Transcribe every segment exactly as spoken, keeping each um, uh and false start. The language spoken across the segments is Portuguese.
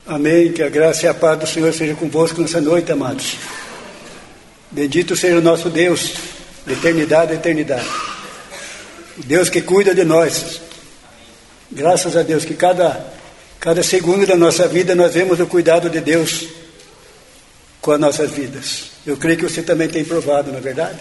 Amém, que a graça e a paz do Senhor seja convosco nessa noite, amados. Bendito seja o nosso Deus, de eternidade a eternidade. O Deus que cuida de nós. Graças a Deus que cada, cada segundo da nossa vida nós vemos o cuidado de Deus com as nossas vidas. Eu creio que você também tem provado, não é verdade?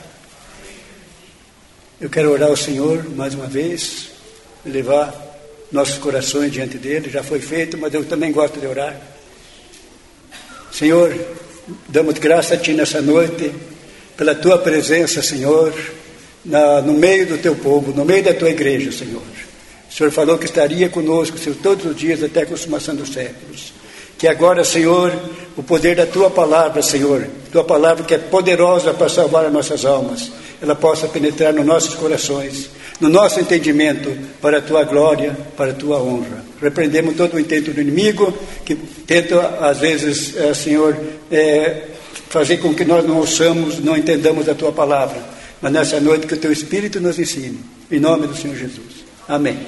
Eu quero orar ao Senhor mais uma vez, levar nossos corações diante dele. Já foi feito, mas eu também gosto de orar. Senhor, damos graça a Ti nessa noite, pela Tua presença, Senhor, na, no meio do Teu povo, no meio da Tua igreja, Senhor. O Senhor falou que estaria conosco, Senhor, todos os dias até a consumação dos séculos. Que agora, Senhor, o poder da Tua palavra, Senhor, Tua palavra que é poderosa para salvar as nossas almas, ela possa penetrar nos nossos corações, no nosso entendimento, para a Tua glória, para a Tua honra. Repreendemos todo o intento do inimigo, que tenta, às vezes, é, Senhor, é, fazer com que nós não ouçamos, não entendamos a Tua palavra. Mas nessa noite que o Teu Espírito nos ensine. Em nome do Senhor Jesus. Amém.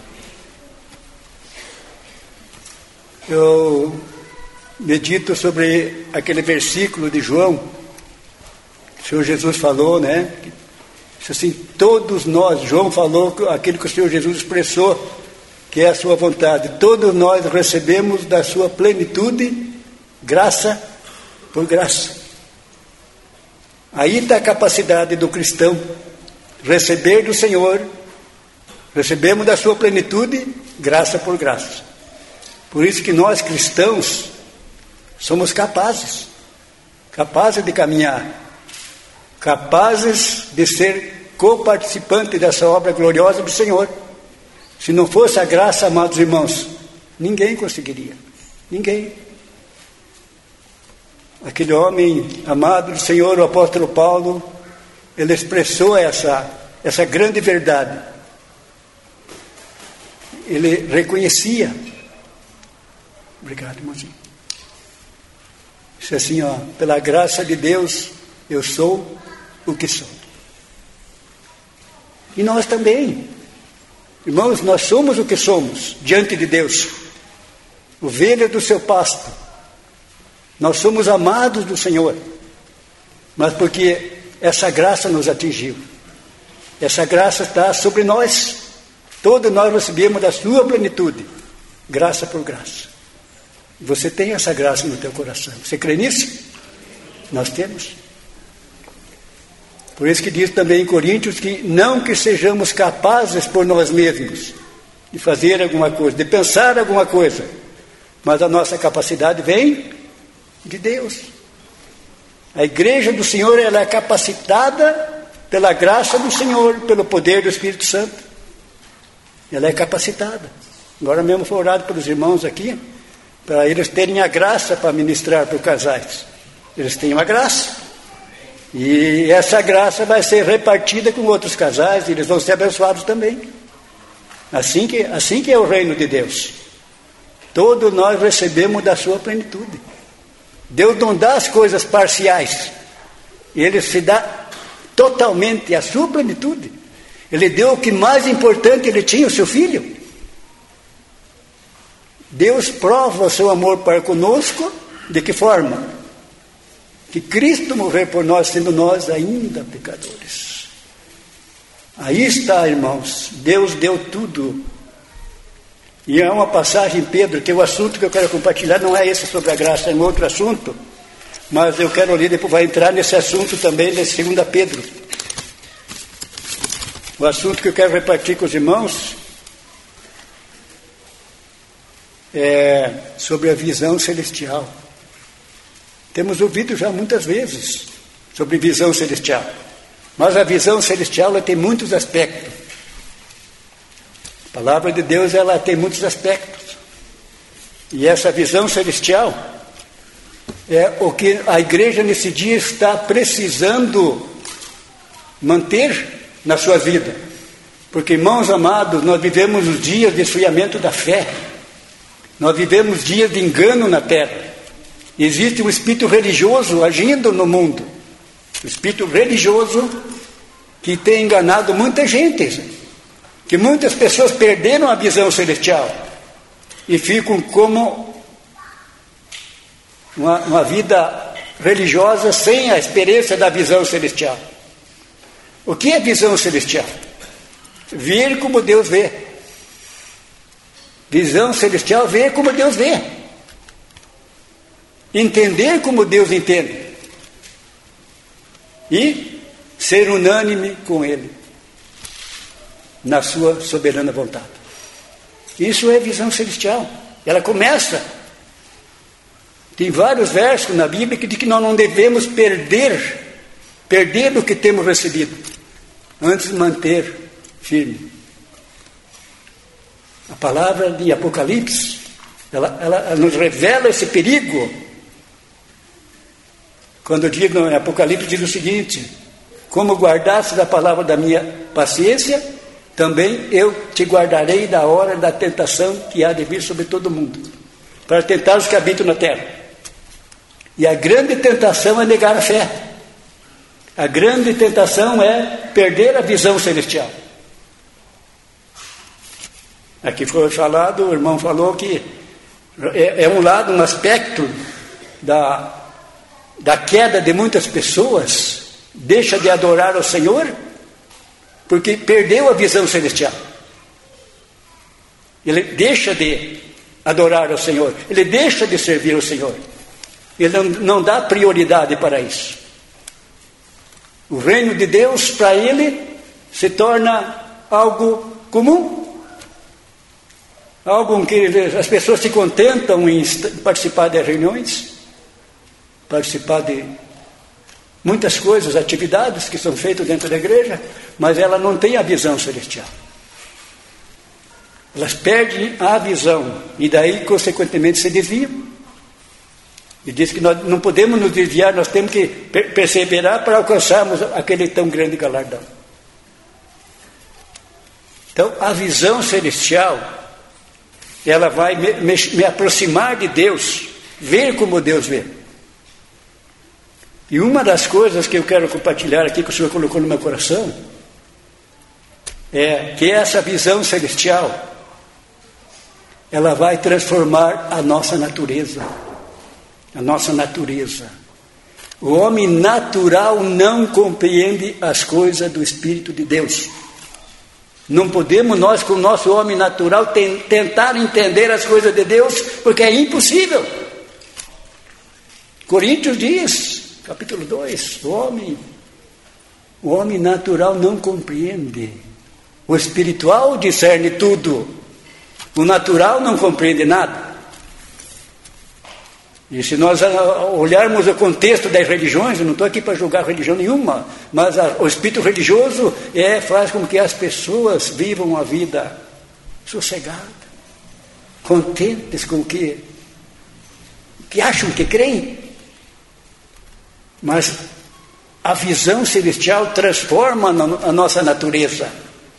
Eu medito sobre aquele versículo de João. O Senhor Jesus falou, né? Assim, todos nós, João falou aquilo que o Senhor Jesus expressou, que é a sua vontade. Todos nós recebemos da sua plenitude, graça por graça. Aí está a capacidade do cristão, receber do Senhor, recebemos da sua plenitude, graça por graça. Por isso que nós cristãos somos capazes, capazes de caminhar, capazes de ser co-participantes dessa obra gloriosa do Senhor. Se não fosse a graça, amados irmãos, ninguém conseguiria, ninguém. Aquele homem amado do Senhor, o apóstolo Paulo, ele expressou essa, essa grande verdade. Ele reconhecia. Obrigado, irmãozinho. Isso é assim, ó, pela graça de Deus, eu sou o que sou. E nós também, irmãos, nós somos o que somos diante de Deus, ovelha do seu pasto. Nós somos amados do Senhor, mas porque essa graça nos atingiu, essa graça está sobre nós, todos nós recebemos da sua plenitude, graça por graça. Você tem essa graça no teu coração, você crê nisso? Nós temos. Por isso que diz também em Coríntios que não que sejamos capazes por nós mesmos de fazer alguma coisa, de pensar alguma coisa, mas a nossa capacidade vem de Deus. A igreja do Senhor, ela é capacitada pela graça do Senhor, pelo poder do Espírito Santo. Ela é capacitada. Agora mesmo foi orado pelos irmãos aqui, para eles terem a graça para ministrar para os casais. Eles têm uma graça. E essa graça vai ser repartida com outros casais, e eles vão ser abençoados também. Assim que, assim que é o reino de Deus. Todos nós recebemos da sua plenitude. Deus não dá as coisas parciais. Ele se dá totalmente a sua plenitude. Ele deu o que mais importante ele tinha, o seu filho. Deus prova o seu amor para conosco, de que forma? Que Cristo morreu por nós, sendo nós ainda pecadores. Aí está, irmãos, Deus deu tudo. E há uma passagem em Pedro, que o assunto que eu quero compartilhar não é esse sobre a graça, é um outro assunto, mas eu quero ler, depois vai entrar nesse assunto também, nesse segundo Pedro. O assunto que eu quero repartir com os irmãos é sobre a visão celestial. Temos ouvido já muitas vezes sobre visão celestial, mas a visão celestial ela tem muitos aspectos. A palavra de Deus ela tem muitos aspectos, e essa visão celestial é o que a igreja nesse dia está precisando manter na sua vida, porque, irmãos amados, nós vivemos os dias de esfriamento da fé, nós vivemos dias de engano na terra. Existe um espírito religioso agindo no mundo, o espírito religioso que tem enganado muita gente, que muitas pessoas perderam a visão celestial e ficam como uma, uma vida religiosa sem a experiência da visão celestial. O que é visão celestial? Ver como Deus vê. Visão celestial, ver como Deus vê. Entender como Deus entende. E ser unânime com Ele, na sua soberana vontade. Isso é visão celestial. Ela começa. Tem vários versos na Bíblia que dizem que nós não devemos perder, perder o que temos recebido, antes de manter firme. A palavra de Apocalipse, ela, ela, ela nos revela esse perigo. Quando digo em Apocalipse, diz o seguinte: como guardaste a palavra da minha paciência, também eu te guardarei da hora da tentação que há de vir sobre todo mundo, para tentar os que habitam na terra. E a grande tentação é negar a fé. A grande tentação é perder a visão celestial. Aqui foi falado, o irmão falou que é, é um lado, um aspecto da, da queda de muitas pessoas, deixa de adorar o Senhor, porque perdeu a visão celestial. Ele deixa de adorar o Senhor, ele deixa de servir o Senhor. Ele não, não dá prioridade para isso. O reino de Deus, para ele, se torna algo comum. Algo em que as pessoas se contentam em participar de reuniões, participar de muitas coisas, atividades que são feitas dentro da igreja, mas ela não tem a visão celestial. Elas perdem a visão e daí, consequentemente, se desviam. E diz que nós não podemos nos desviar, nós temos que perseverar para alcançarmos aquele tão grande galardão. Então, a visão celestial, ela vai me, me, me aproximar de Deus, ver como Deus vê. E uma das coisas que eu quero compartilhar aqui, que o Senhor colocou no meu coração, é que essa visão celestial, ela vai transformar a nossa natureza. A nossa natureza. O homem natural não compreende as coisas do Espírito de Deus. Não podemos nós, com o nosso homem natural, ten, tentar entender as coisas de Deus, porque é impossível. Coríntios diz, capítulo dois, o homem, o homem natural não compreende. O espiritual discerne tudo. O natural não compreende nada. E se nós olharmos o contexto das religiões, eu não estou aqui para julgar religião nenhuma, mas a, o espírito religioso é, faz com que as pessoas vivam a vida sossegada, contentes com o que, que acham que creem. Mas a visão celestial transforma a nossa natureza.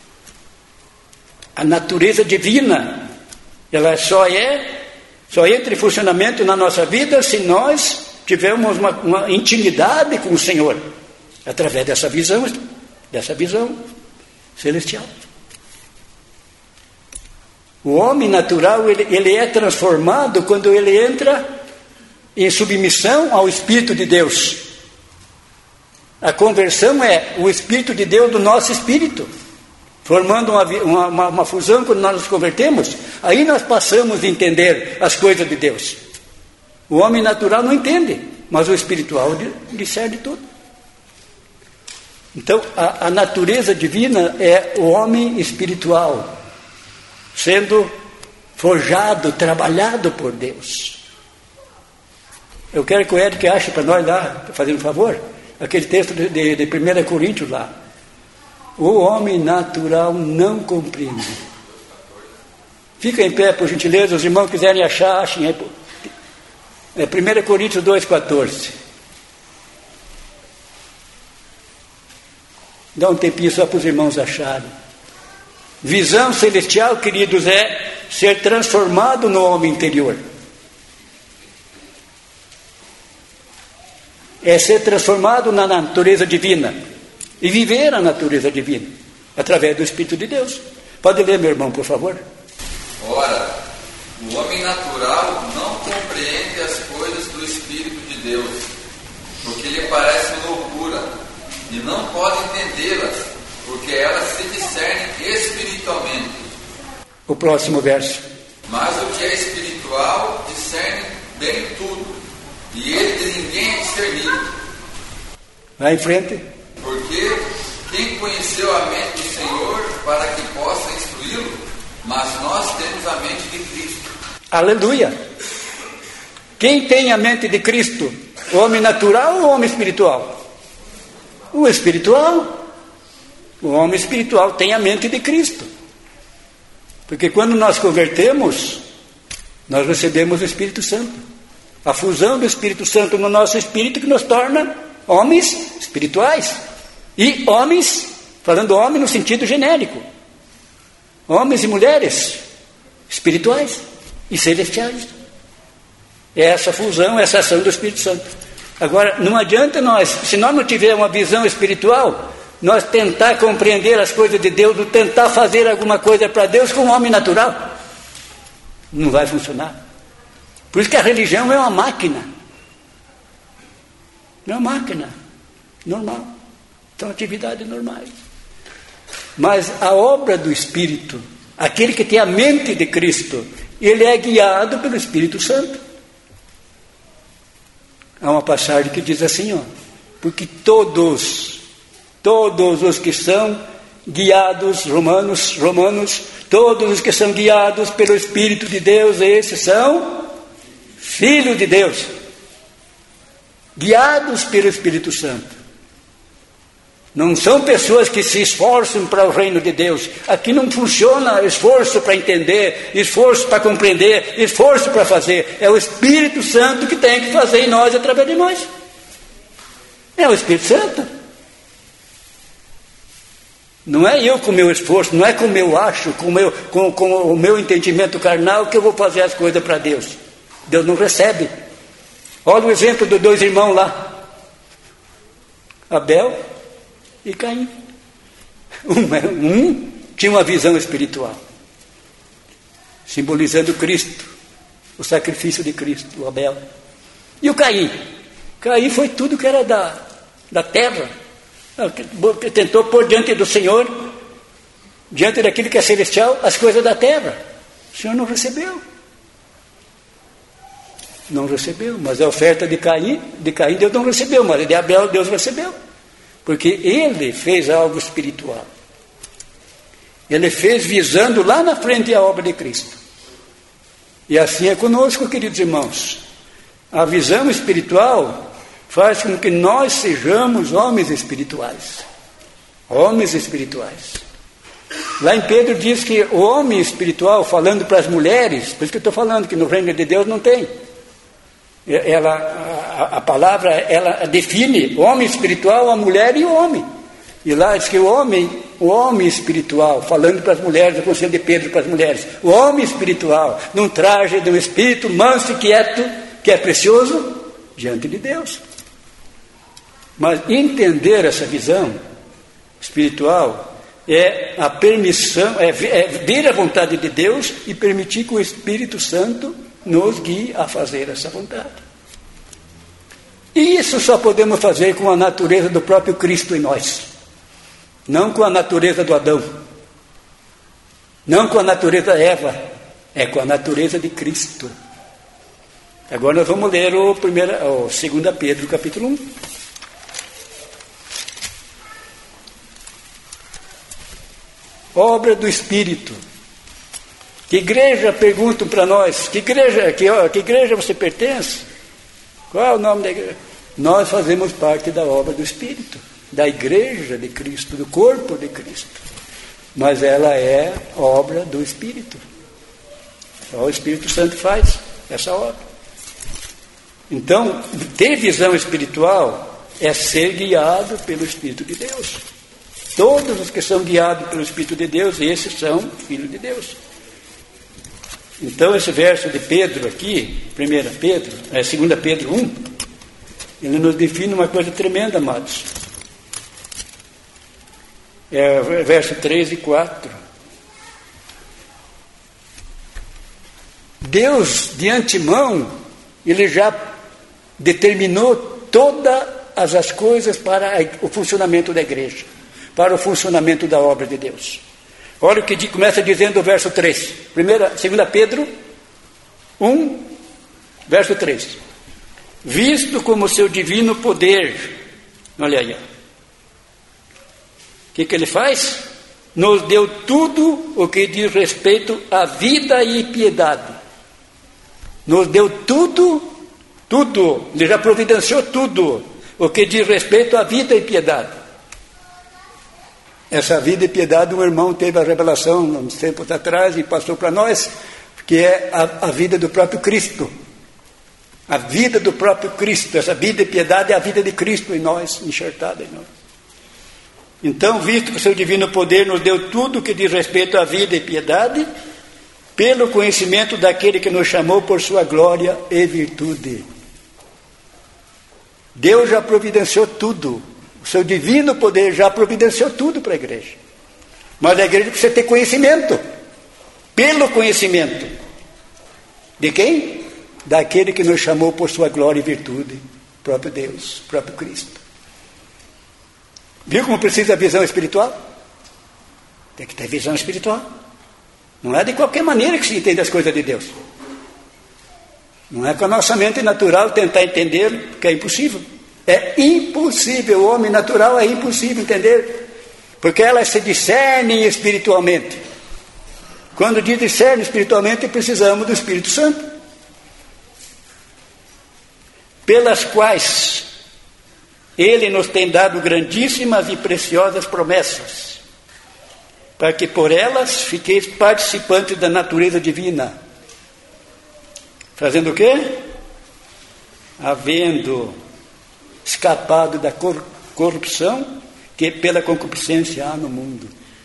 A natureza divina, ela só é Só entra em funcionamento na nossa vida se nós tivermos uma, uma intimidade com o Senhor, através dessa visão, dessa visão celestial. O homem natural, ele, ele é transformado quando ele entra em submissão ao Espírito de Deus. A conversão é o Espírito de Deus do nosso espírito, formando uma, uma, uma fusão. Quando nós nos convertemos, aí nós passamos a entender as coisas de Deus. O homem natural não entende, mas o espiritual discerne tudo. Então, a, a natureza divina é o homem espiritual, sendo forjado, trabalhado por Deus. Eu quero que o Eric ache para nós lá, fazendo um favor, aquele texto de, de, de primeira Coríntios lá. O homem natural não compreende. Fica em pé, por gentileza, os irmãos quiserem achar, achem aí. É primeira Coríntios dois, quatorze. Dá um tempinho só para os irmãos acharem. Visão celestial, queridos, é ser transformado no homem interior. É ser transformado na natureza divina. E viver a natureza divina, através do Espírito de Deus. Pode ler, meu irmão, por favor. Ora, o homem natural não compreende as coisas do Espírito O próximo verso. Mas o que é espiritual discerne bem tudo, e ele de ninguém é discernido. Vai em frente. Porque quem conheceu a mente do Senhor para que possa instruí-lo? Mas nós temos a mente de Cristo. Aleluia! Quem tem a mente de Cristo? O homem natural ou o homem espiritual? O espiritual. O homem espiritual tem a mente de Cristo. Porque quando nós convertemos, nós recebemos o Espírito Santo. A fusão do Espírito Santo no nosso espírito que nos torna homens espirituais. E homens, falando homem no sentido genérico, homens e mulheres espirituais e celestiais. É essa fusão, essa ação do Espírito Santo. Agora, não adianta nós, se nós não tivermos uma visão espiritual, nós tentar compreender as coisas de Deus, tentar fazer alguma coisa para Deus com um homem natural. Não vai funcionar. Por isso que a religião é uma máquina. É uma máquina normal. São atividades normais. Mas a obra do Espírito, aquele que tem a mente de Cristo, ele é guiado pelo Espírito Santo. Há uma passagem que diz assim, ó, porque todos, todos os que são guiados, romanos, romanos, todos os que são guiados pelo Espírito de Deus, esses são filhos de Deus, guiados pelo Espírito Santo. Não são pessoas que se esforçam para o reino de Deus. Aqui não funciona esforço para entender, esforço para compreender, esforço para fazer. É o Espírito Santo que tem que fazer em nós, através de nós. É o Espírito Santo. Não é eu com o meu esforço, não é com o meu acho, com o meu, com, com o meu entendimento carnal que eu vou fazer as coisas para Deus. Deus não recebe. Olha o exemplo dos dois irmãos lá. Abel e Caim. Um, um tinha uma visão espiritual, simbolizando Cristo, o sacrifício de Cristo, o Abel. E o Caim? Caim foi tudo que era da, da terra, que tentou pôr diante do Senhor, diante daquilo que é celestial, as coisas da terra. O Senhor não recebeu. Não recebeu, mas a oferta de Caim, de Caim Deus não recebeu, mas de Abel Deus recebeu. Porque ele fez algo espiritual. Ele fez visando lá na frente a obra de Cristo. E assim é conosco, queridos irmãos. A visão espiritual faz com que nós sejamos homens espirituais. Homens espirituais. Lá em Pedro diz que o homem espiritual, falando para as mulheres, por isso que eu estou falando que no reino de Deus não tem. Ela, a, a palavra, ela define o homem espiritual, a mulher e o homem. E lá diz que o homem, o homem espiritual, falando para as mulheres, o conselho de Pedro para as mulheres, o homem espiritual, num traje de um espírito manso e quieto, que é precioso diante de Deus. Mas entender essa visão espiritual é a permissão, é, é ver a vontade de Deus e permitir que o Espírito Santo nos guie a fazer essa vontade. E isso só podemos fazer com a natureza do próprio Cristo em nós, não com a natureza do Adão, não com a natureza da Eva, é com a natureza de Cristo. Agora nós vamos ler o primeiro, o dois Pedro, capítulo um. Obra do Espírito. Que igreja, perguntam para nós, que igreja, que, que igreja você pertence? Qual é o nome da igreja? Nós fazemos parte da obra do Espírito, da igreja de Cristo, do corpo de Cristo. Mas ela é obra do Espírito. Só o Espírito Santo faz essa obra. Então, ter visão espiritual é ser guiado pelo Espírito de Deus. Todos os que são guiados pelo Espírito de Deus, esses são filhos de Deus. Então esse verso de Pedro aqui, primeiro Pedro, é dois Pedro um, ele nos define uma coisa tremenda, amados. É verso três e quatro. Deus, de antemão, ele já determinou todas as coisas para o funcionamento da igreja, para o funcionamento da obra de Deus. Olha o que começa dizendo o verso três. Primeira, segunda Pedro um, verso três. Visto como seu divino poder, olha aí, o que, que ele faz? Nos deu tudo o que diz respeito à vida e piedade. Nos deu tudo, tudo, ele já providenciou tudo o que diz respeito à vida e piedade. Essa vida e piedade, um irmão teve a revelação uns tempos atrás e passou para nós, que é a, a vida do próprio Cristo. A vida do próprio Cristo, essa vida e piedade é a vida de Cristo em nós, enxertada em nós. Então, visto que o seu divino poder nos deu tudo que diz respeito à vida e piedade, pelo conhecimento daquele que nos chamou por sua glória e virtude. Deus já providenciou tudo. O seu divino poder já providenciou tudo para a igreja. Mas a igreja precisa ter conhecimento. Pelo conhecimento. De quem? Daquele que nos chamou por sua glória e virtude. Próprio Deus, próprio Cristo. Viu como precisa de visão espiritual? Tem que ter visão espiritual. Não é de qualquer maneira que se entende as coisas de Deus. Não é com a nossa mente natural tentar entender, porque é impossível. É impossível, o homem natural é impossível entender, porque elas se discernem espiritualmente. Quando diz discerne espiritualmente, precisamos do Espírito Santo, pelas quais Ele nos tem dado grandíssimas e preciosas promessas, para que por elas fiqueis participantes da natureza divina. Fazendo o quê? Havendo escapado da corrupção que pela concupiscência há no mundo.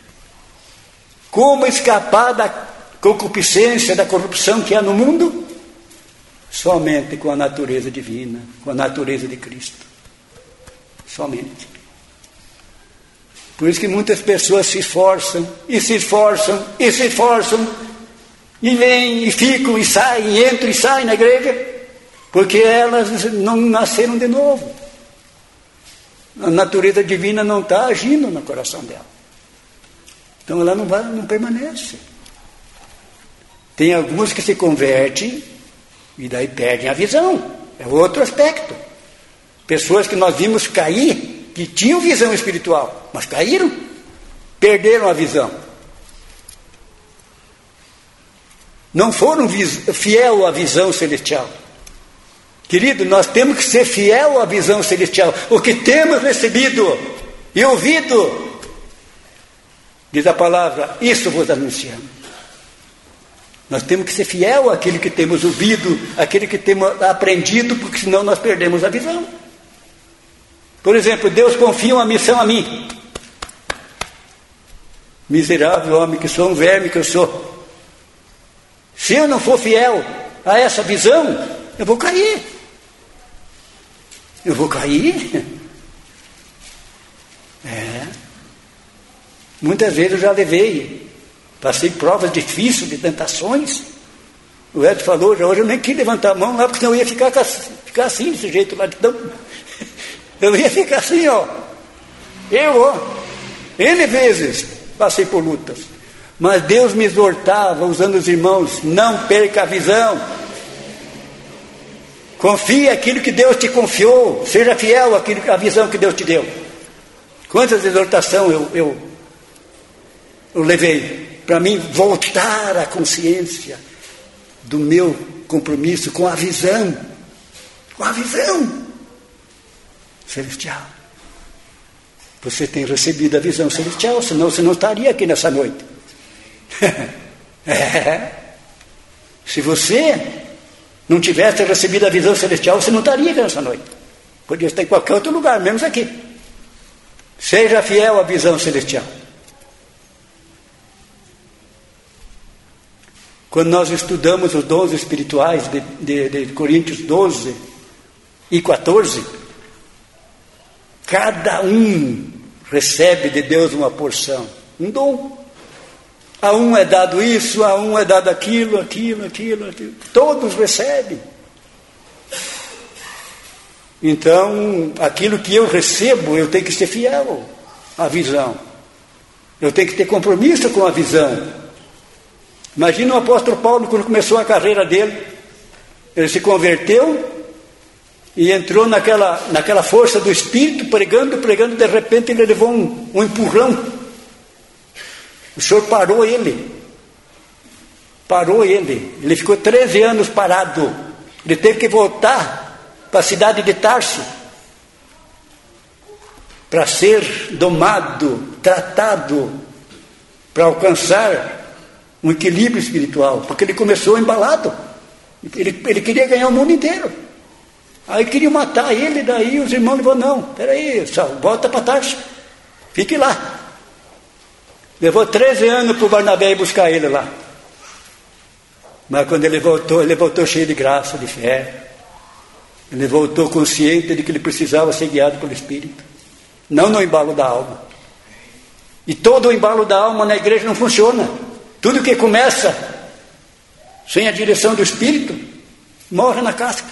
Como escapar da concupiscência, da corrupção que há no mundo? Somente com a natureza divina, com a natureza de Cristo. Somente. Por isso que muitas pessoas se esforçam, e se esforçam, e se esforçam, e vêm, e ficam, e saem, e entram e saem na igreja, porque elas não nasceram de novo. A natureza divina não está agindo no coração dela. Então ela não, vai, não permanece. Tem alguns que se convertem e daí perdem a visão. É outro aspecto. Pessoas que nós vimos cair, que tinham visão espiritual, mas caíram, perderam a visão. Não foram fiel à visão celestial. Querido, nós temos que ser fiel à visão celestial. O que temos recebido e ouvido, diz a palavra, isso vos anunciamos. Nós temos que ser fiel àquele que temos ouvido, àquele que temos aprendido, porque senão nós perdemos a visão. Por exemplo, Deus confia uma missão a mim. Miserável homem que sou, um verme que eu sou. Se eu não for fiel a essa visão, eu vou cair. Eu vou cair. É. Muitas vezes eu já levei, passei provas difíceis de tentações. O Edson falou, já hoje eu nem quis levantar a mão lá, porque senão eu ia ficar, ficar assim, desse jeito lá de tão... Eu ia ficar assim, ó. Eu, ó, N vezes passei por lutas. Mas Deus me exortava, usando os irmãos, não perca a visão. Confie aquilo que Deus te confiou. Seja fiel àquilo, à visão que Deus te deu. Quantas exortações eu, eu, eu levei para mim voltar à consciência do meu compromisso com a visão. Com a visão celestial. Você tem recebido a visão celestial, senão você não estaria aqui nessa noite. É. Se você não tivesse recebido a visão celestial, você não estaria aqui nessa noite. Podia estar em qualquer outro lugar, menos aqui. Seja fiel à visão celestial. Quando nós estudamos os dons espirituais de, de, de Coríntios doze e quatorze, cada um recebe de Deus uma porção, um dom. A um é dado isso, a um é dado aquilo, aquilo, aquilo, aquilo. Todos recebem. Então, aquilo que eu recebo, eu tenho que ser fiel à visão. Eu tenho que ter compromisso com a visão. Imagina o apóstolo Paulo quando começou a carreira dele. Ele se converteu e entrou naquela, naquela força do Espírito, pregando, pregando, de repente ele levou um, um empurrão. O Senhor parou ele. Parou ele. Ele ficou treze anos parado. Ele teve que voltar para a cidade de Tarso para ser domado, tratado, para alcançar um equilíbrio espiritual, porque ele começou embalado. Ele, ele queria ganhar o mundo inteiro. Aí queriam matar ele, daí os irmãos falaram, não, peraí, Saulo, volta para Tarso, fique lá. Levou treze anos para o Barnabé ir buscar ele lá. Mas quando ele voltou, ele voltou cheio de graça, de fé. Ele voltou consciente de que ele precisava ser guiado pelo Espírito, não no embalo da alma. E todo o embalo da alma na igreja não funciona. Tudo que começa sem a direção do Espírito morre na casca.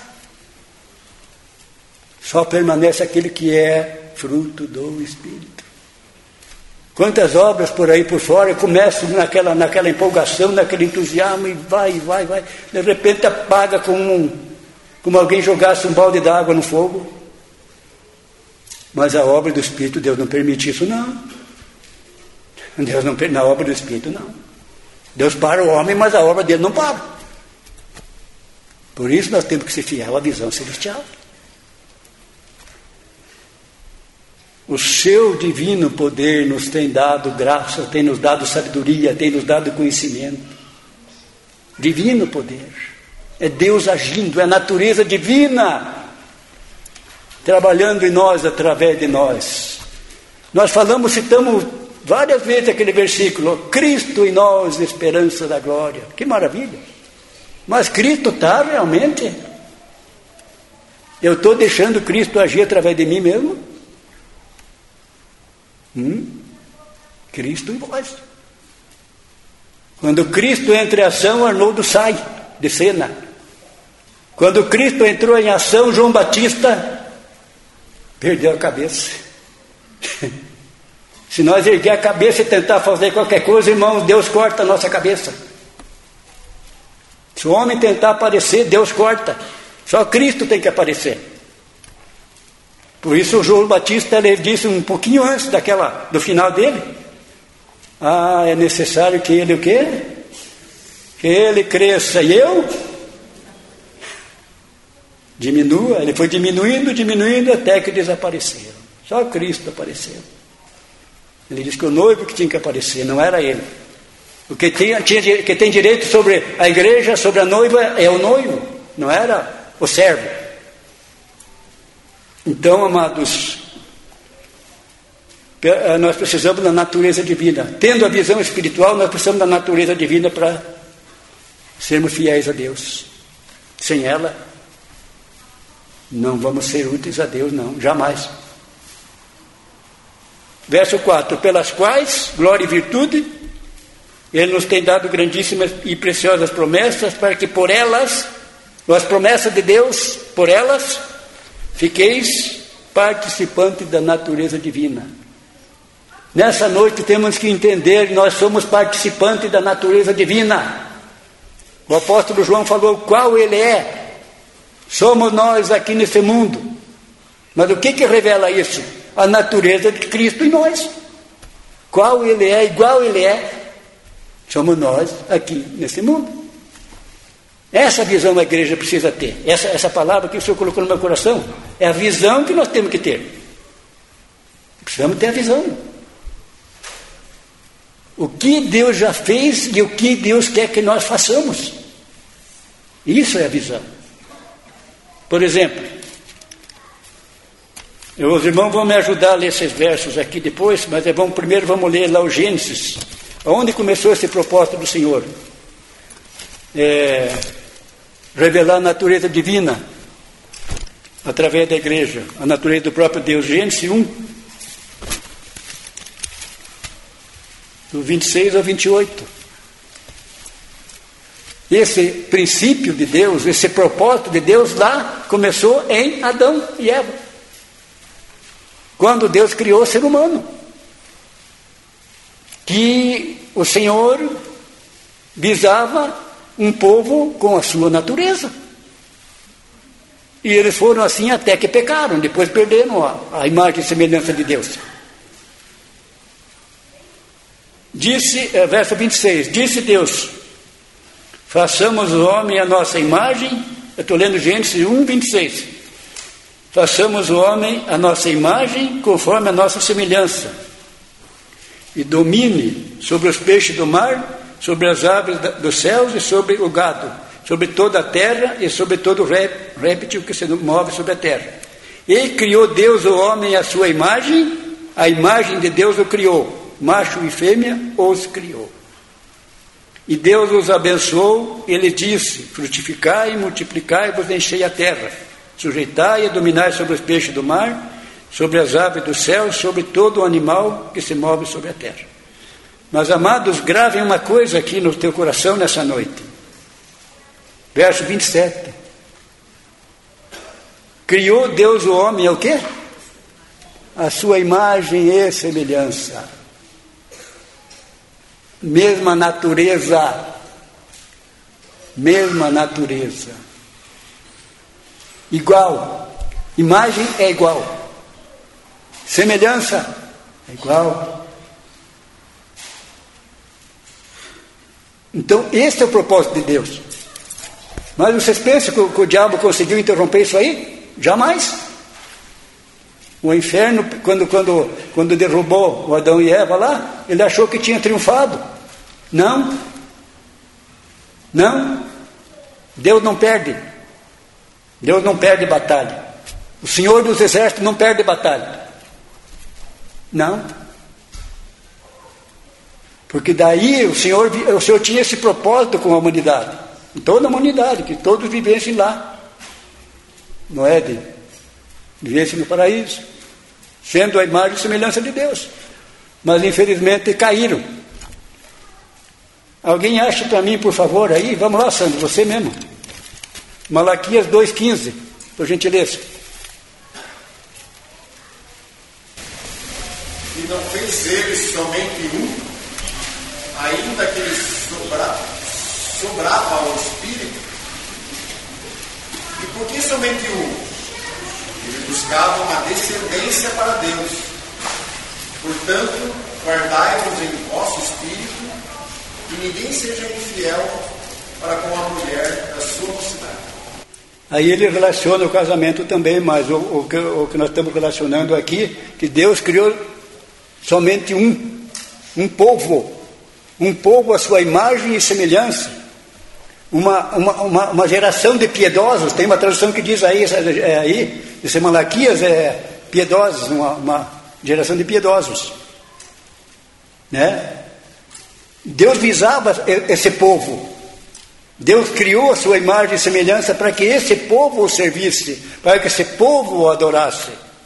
Só permanece aquele que é fruto do Espírito. Quantas obras por aí por fora começam naquela, naquela empolgação, naquele entusiasmo, e vai, vai, vai. De repente apaga como, um, como alguém jogasse um balde d'água no fogo. Mas a obra do Espírito, Deus não permite isso, não. Deus não permite, na obra do Espírito, não. Deus para o homem, mas a obra dele não para. Por isso nós temos que ser fiel à visão celestial. O seu divino poder nos tem dado graça, tem nos dado sabedoria, tem nos dado conhecimento. Divino poder. É Deus agindo, é a natureza divina trabalhando em nós, através de nós. Nós falamos, citamos várias vezes aquele versículo, Cristo em nós, esperança da glória. Que maravilha! Mas Cristo está realmente? Eu estou deixando Cristo agir através de mim mesmo? Hum? Cristo em vós. Quando Cristo entra em ação, Arnoldo sai de cena. Quando Cristo entrou em ação, João Batista perdeu a cabeça. Se nós erguer a cabeça e tentar fazer qualquer coisa, irmãos, Deus corta a nossa cabeça. Se o homem tentar aparecer, Deus corta. Só Cristo tem que aparecer. Por isso o João Batista, ele disse um pouquinho antes daquela, do final dele, ah, é necessário que ele o quê? Que ele cresça e eu diminua. Ele foi diminuindo, diminuindo até que desapareceram. Só Cristo apareceu. Ele disse que o noivo que tinha que aparecer, não era ele. O que, tinha, tinha, que tem direito sobre a igreja, sobre a noiva, é o noivo, não era o servo. Então, amados, nós precisamos da natureza divina. Tendo a visão espiritual, nós precisamos da natureza divina para sermos fiéis a Deus. Sem ela, não vamos ser úteis a Deus, não, jamais. Verso quatro, pelas quais, glória e virtude, Ele nos tem dado grandíssimas e preciosas promessas, para que por elas, as promessas de Deus, por elas, fiqueis participantes da natureza divina. Nessa noite temos que entender que nós somos participantes da natureza divina. O apóstolo João falou qual ele é. Somos nós aqui nesse mundo. Mas o que que revela isso? A natureza de Cristo em nós. Qual ele é, igual ele é, somos nós aqui nesse mundo. Essa visão a igreja precisa ter. Essa, essa palavra que o Senhor colocou no meu coração é a visão que nós temos que ter. Precisamos ter a visão. O que Deus já fez e o que Deus quer que nós façamos. Isso é a visão. Por exemplo, os irmãos vão me ajudar a ler esses versos aqui depois, mas é bom, primeiro vamos ler lá o Gênesis. Onde começou esse propósito do Senhor? É, revelar a natureza divina através da igreja, a natureza do próprio Deus. Gênesis um, do vinte e seis ao vinte e oito. Esse princípio de Deus, esse propósito de Deus lá começou em Adão e Eva, quando Deus criou o ser humano. que o Senhor visava um povo com a sua natureza. E eles foram assim até que pecaram, depois perderam a, a imagem e semelhança de Deus. Disse, verso vinte e seis, disse Deus, façamos o homem a nossa imagem, eu estou lendo Gênesis um, vinte e seis, façamos o homem a nossa imagem, conforme a nossa semelhança, e domine sobre os peixes do mar, sobre as aves dos céus e sobre o gado, sobre toda a terra e sobre todo réptil que se move sobre a terra. E criou Deus o homem à sua imagem, a imagem de Deus o criou, macho e fêmea os criou. E Deus os abençoou, ele disse, frutificai e multiplicai e vos enchei a terra, sujeitai e dominai sobre os peixes do mar, sobre as aves do céu, sobre todo o animal que se move sobre a terra. Mas, amados, gravem uma coisa aqui no teu coração nessa noite. Verso vinte e sete. Criou Deus o homem, é o quê? A sua imagem e semelhança. Mesma natureza. Mesma natureza. Igual. Imagem é igual. Semelhança é igual. Então, esse é o propósito de Deus. Mas vocês pensam que o, que o diabo conseguiu interromper isso aí? Jamais. O inferno, quando, quando, quando derrubou o Adão e Eva lá, ele achou que tinha triunfado. Não. Não. Deus não perde. Deus não perde batalha. O Senhor dos Exércitos não perde batalha. Não. Porque daí o Senhor, o Senhor tinha esse propósito com a humanidade. Em toda a humanidade, que todos vivessem lá. No Éden. Vivessem no paraíso. Sendo a imagem e semelhança de Deus. Mas infelizmente caíram. Alguém acha para mim, por favor, aí? Vamos lá, Sandro, você mesmo. Malaquias dois, quinze, por gentileza. E não fez ele somente um, ainda que ele sobra, sobrava ao Espírito. E por que somente um? Ele buscava uma descendência para Deus. Portanto, guardai-vos em vosso Espírito, e ninguém seja infiel para com a mulher da sua mocidade. Aí ele relaciona o casamento também, mas o, o, que, o que nós estamos relacionando aqui, que Deus criou somente um, um povo, um povo à sua imagem e semelhança, uma, uma, uma, uma geração de piedosos. Tem uma tradução que diz aí, é, aí esse Malaquias é piedosos, uma, uma geração de piedosos, né? Deus visava esse povo. Deus criou a sua imagem e semelhança para que esse povo o servisse, para que esse povo o adorasse.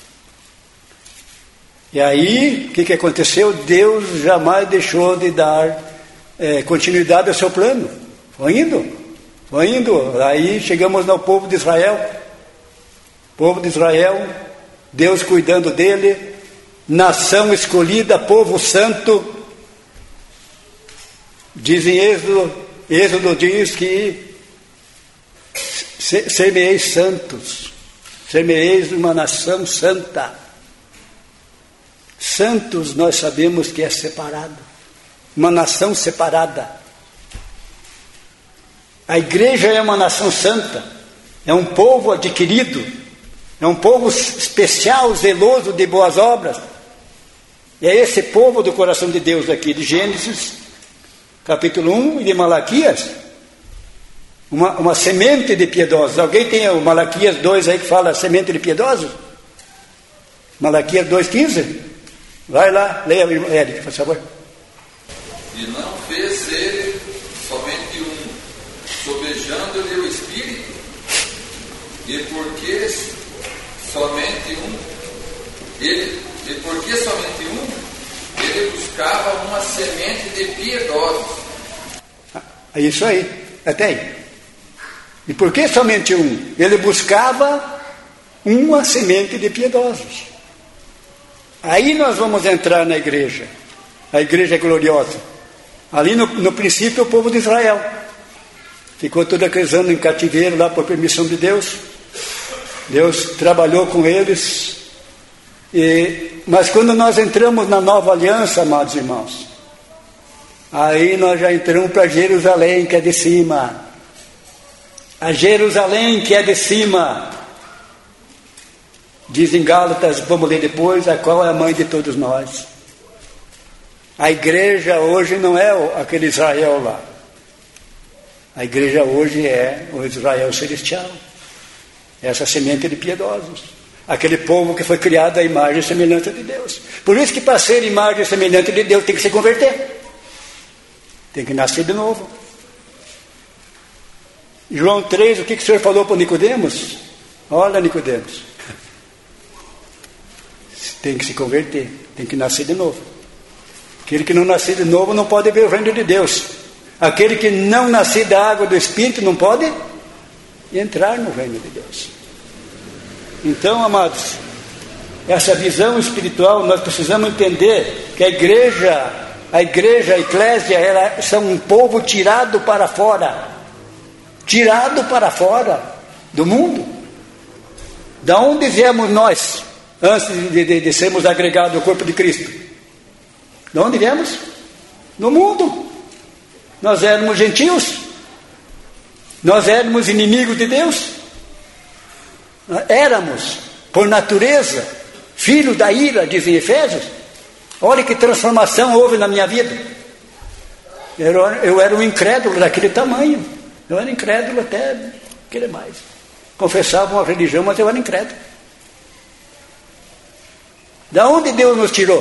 E aí, o que, que aconteceu? Deus jamais deixou de dar é, continuidade ao seu plano. Foi indo, foi indo. Aí chegamos no povo de Israel. Povo de Israel, Deus cuidando dele, nação escolhida, povo santo. Diz em Êxodo, Êxodo diz que semeeis santos, semeeis uma nação santa. Santos nós sabemos que é separado, uma nação separada. A igreja é uma nação santa, é um povo adquirido, é um povo especial, zeloso de boas obras. E é esse povo do coração de Deus aqui, de Gênesis capítulo um e de Malaquias, uma, uma semente de piedosos. Alguém tem o Malaquias dois aí que fala semente de piedosos? Malaquias dois, quinze? Vai lá, leia, Eric, por favor. E não fez ele somente um, sobejando-lhe o Espírito, e porque somente um, ele, e porque somente um, ele buscava uma semente de piedosos. É isso aí, até aí. E por que somente um? Ele buscava uma semente de piedosos. Aí nós vamos entrar na igreja. a igreja gloriosa. Ali no, no princípio o povo de Israel ficou todos aqueles anos em cativeiro lá por permissão de Deus. Deus trabalhou com eles. E, mas quando nós entramos na nova aliança, amados irmãos, aí nós já entramos para Jerusalém, que é de cima. A Jerusalém que é de cima. Diz em Gálatas, vamos ler depois, a qual é a mãe de todos nós. A igreja hoje não é aquele Israel lá. A igreja hoje é o Israel celestial. Essa semente de piedosos. Aquele povo que foi criado à imagem e semelhança de Deus. Por isso que para ser imagem e semelhança de Deus tem que se converter. Tem que nascer de novo. João três, o que, que o Senhor falou para Nicodemos? Olha, Nicodemos, tem que se converter, tem que nascer de novo. Aquele que não nascer de novo não pode ver o reino de Deus. Aquele que não nascer da água do Espírito não pode entrar no reino de Deus. Então, amados, essa visão espiritual, nós precisamos entender que a igreja, a igreja, a eclésia, ela são um povo tirado para fora. Tirado para fora do mundo. Da onde viemos nós, antes de, de, de sermos agregados ao corpo de Cristo? De onde viemos? Do mundo. Nós éramos gentios. Nós éramos inimigos de Deus. Éramos, por natureza, filhos da ira, dizem Efésios. Olha que transformação houve na minha vida. Eu, eu era um incrédulo daquele tamanho. Eu era incrédulo até querer mais. Confessava uma religião, mas eu era incrédulo. Da onde Deus nos tirou?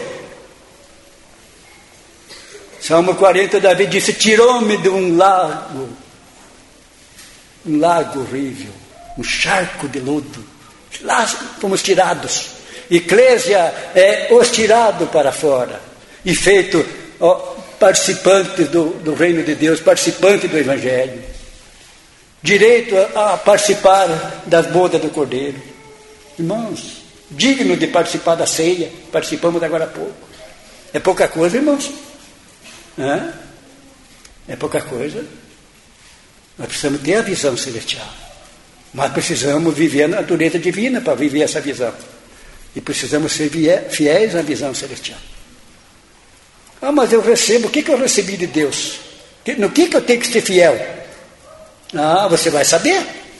Salmo quarenta, Davi disse: tirou-me de um lago, um lago horrível, um charco de lodo. Lá fomos tirados. Eclésia é os tirado para fora e feito ó, participantes do, do reino de Deus, participantes do Evangelho. Direito a, a participar das bodas do Cordeiro. Irmãos, digno de participar da ceia, participamos agora há pouco. É pouca coisa, irmãos? Hã? É pouca coisa? Nós precisamos ter a visão celestial. Mas precisamos viver a natureza divina para viver essa visão. E precisamos ser fiéis à visão celestial. Ah, mas eu recebo, o que, que eu recebi de Deus? No que, que eu tenho que ser fiel? Ah, você vai saber.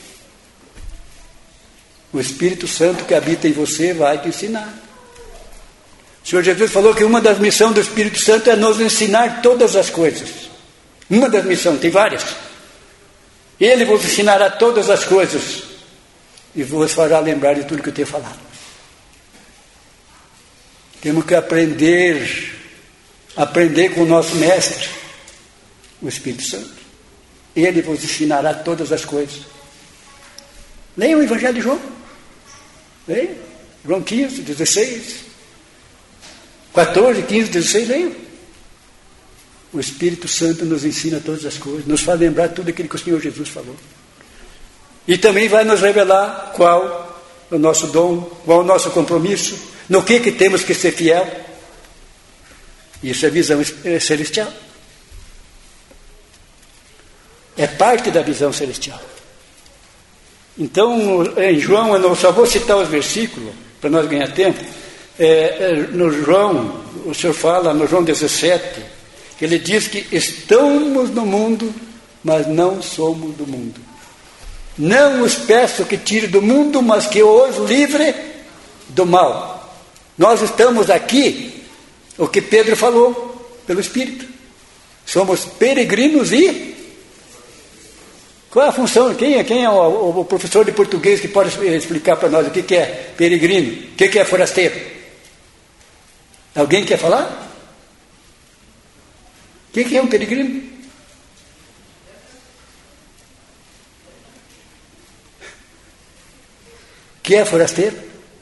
O Espírito Santo que habita em você vai te ensinar. O Senhor Jesus falou que uma das missões do Espírito Santo é nos ensinar todas as coisas. Uma das missões, tem várias. Ele vos ensinará todas as coisas e vos fará lembrar de tudo que eu tenho falado. Temos que aprender, aprender com o nosso mestre, o Espírito Santo. Ele vos ensinará todas as coisas. Leiam o Evangelho de João. Leiam. João quinze, dezesseis. quatorze, quinze, dezesseis, leiam. O Espírito Santo nos ensina todas as coisas, nos faz lembrar tudo aquilo que o Senhor Jesus falou. E também vai nos revelar qual é o nosso dom, qual é o nosso compromisso, no que, que temos que ser fiel. Isso é visão celestial. É parte da visão celestial. Então, em João, eu só vou citar os versículos, para nós ganhar tempo. É, no João, o Senhor fala, no João dezessete, que ele diz que estamos no mundo, mas não somos do mundo. Não os peço que tire do mundo, mas que os livre do mal. Nós estamos aqui, o que Pedro falou, pelo Espírito. Somos peregrinos e... Qual é a função? Quem é, quem é o, o professor de português que pode explicar para nós o que, que é peregrino? O que, que é forasteiro? Alguém quer falar? O que, que é um peregrino? O que é forasteiro?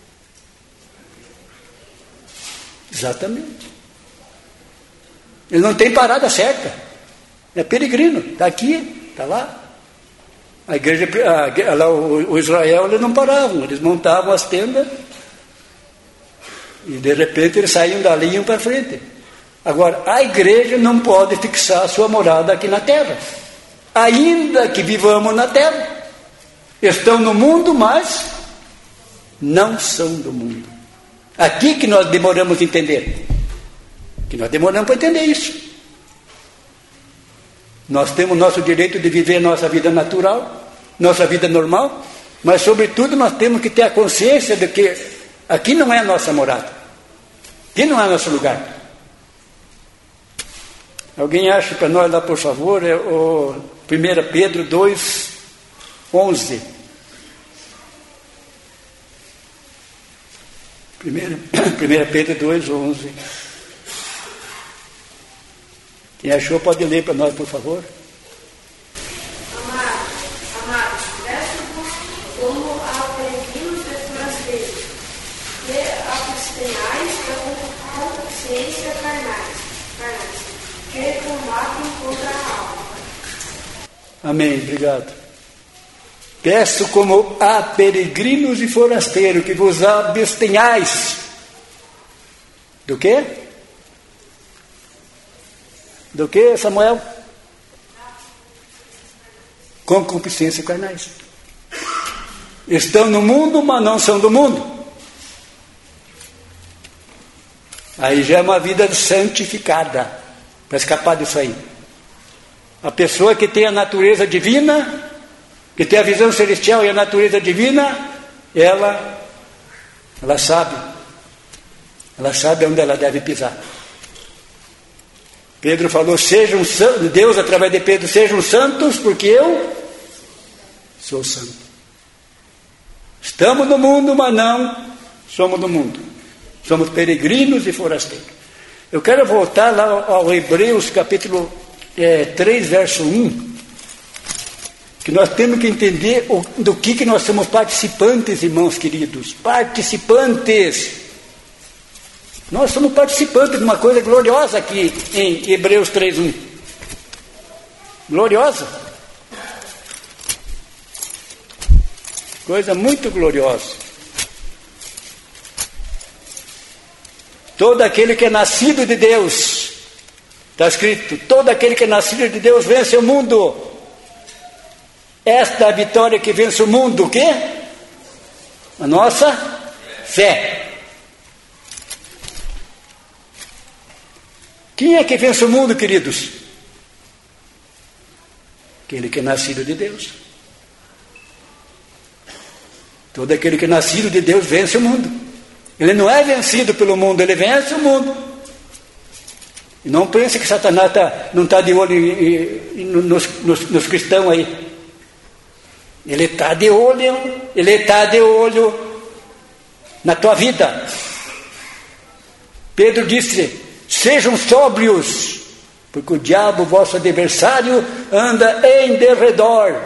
Exatamente. Ele não tem parada certa. É peregrino. Está aqui, está lá. A igreja, a, lá, o, o Israel, eles não paravam, eles montavam as tendas e de repente eles saíam dali e iam para frente. Agora, a igreja não pode fixar sua morada aqui na terra. Ainda que vivamos na terra, estão no mundo, mas não são do mundo. Aqui que nós demoramos a entender. Que nós demoramos para entender isso. Nós temos nosso direito de viver nossa vida natural, nossa vida normal, mas sobretudo nós temos que ter a consciência de que aqui não é a nossa morada. Aqui não é nosso lugar. Alguém acha para nós lá, por favor, é o primeiro Pedro dois, onze. primeiro Pedro dois, onze. Quem achou pode ler para nós, por favor. Amados, amados, peço-vos como a peregrinos e forasteiros, que abstenhais da concupiscência carnais, carnais, que combatem contra a alma. Amém, obrigado. Peço como a peregrinos e forasteiros que vos abstenhais. Do quê? Do que, Samuel? Concupiscência carnais. Estão no mundo, mas não são do mundo. Aí já é uma vida santificada, para escapar disso aí. A pessoa que tem a natureza divina, que tem a visão celestial e a natureza divina, ela, ela sabe, ela sabe onde ela deve pisar. Pedro falou, sejam santos, Deus através de Pedro, sejam santos, porque eu sou santo. Estamos no mundo, mas não somos do mundo. Somos peregrinos e forasteiros. Eu quero voltar lá ao Hebreus capítulo é, três, verso um, que nós temos que entender o, do que, que nós somos participantes, irmãos queridos. Participantes. Nós somos participantes de uma coisa gloriosa aqui em Hebreus três, um. Gloriosa. Coisa muito gloriosa. Todo aquele que é nascido de Deus, está escrito, todo aquele que é nascido de Deus vence o mundo. Esta é a vitória que vence o mundo, o quê? A nossa fé. Quem é que vence o mundo, queridos? Aquele que é nascido de Deus. Todo aquele que é nascido de Deus vence o mundo. Ele não é vencido pelo mundo, ele vence o mundo. E não pense que Satanás tá, não está de olho em, em, nos, nos, nos cristãos aí. Ele está de olho, ele está de olho na tua vida. Pedro disse, sejam sóbrios, porque o diabo, vosso adversário, anda em derredor,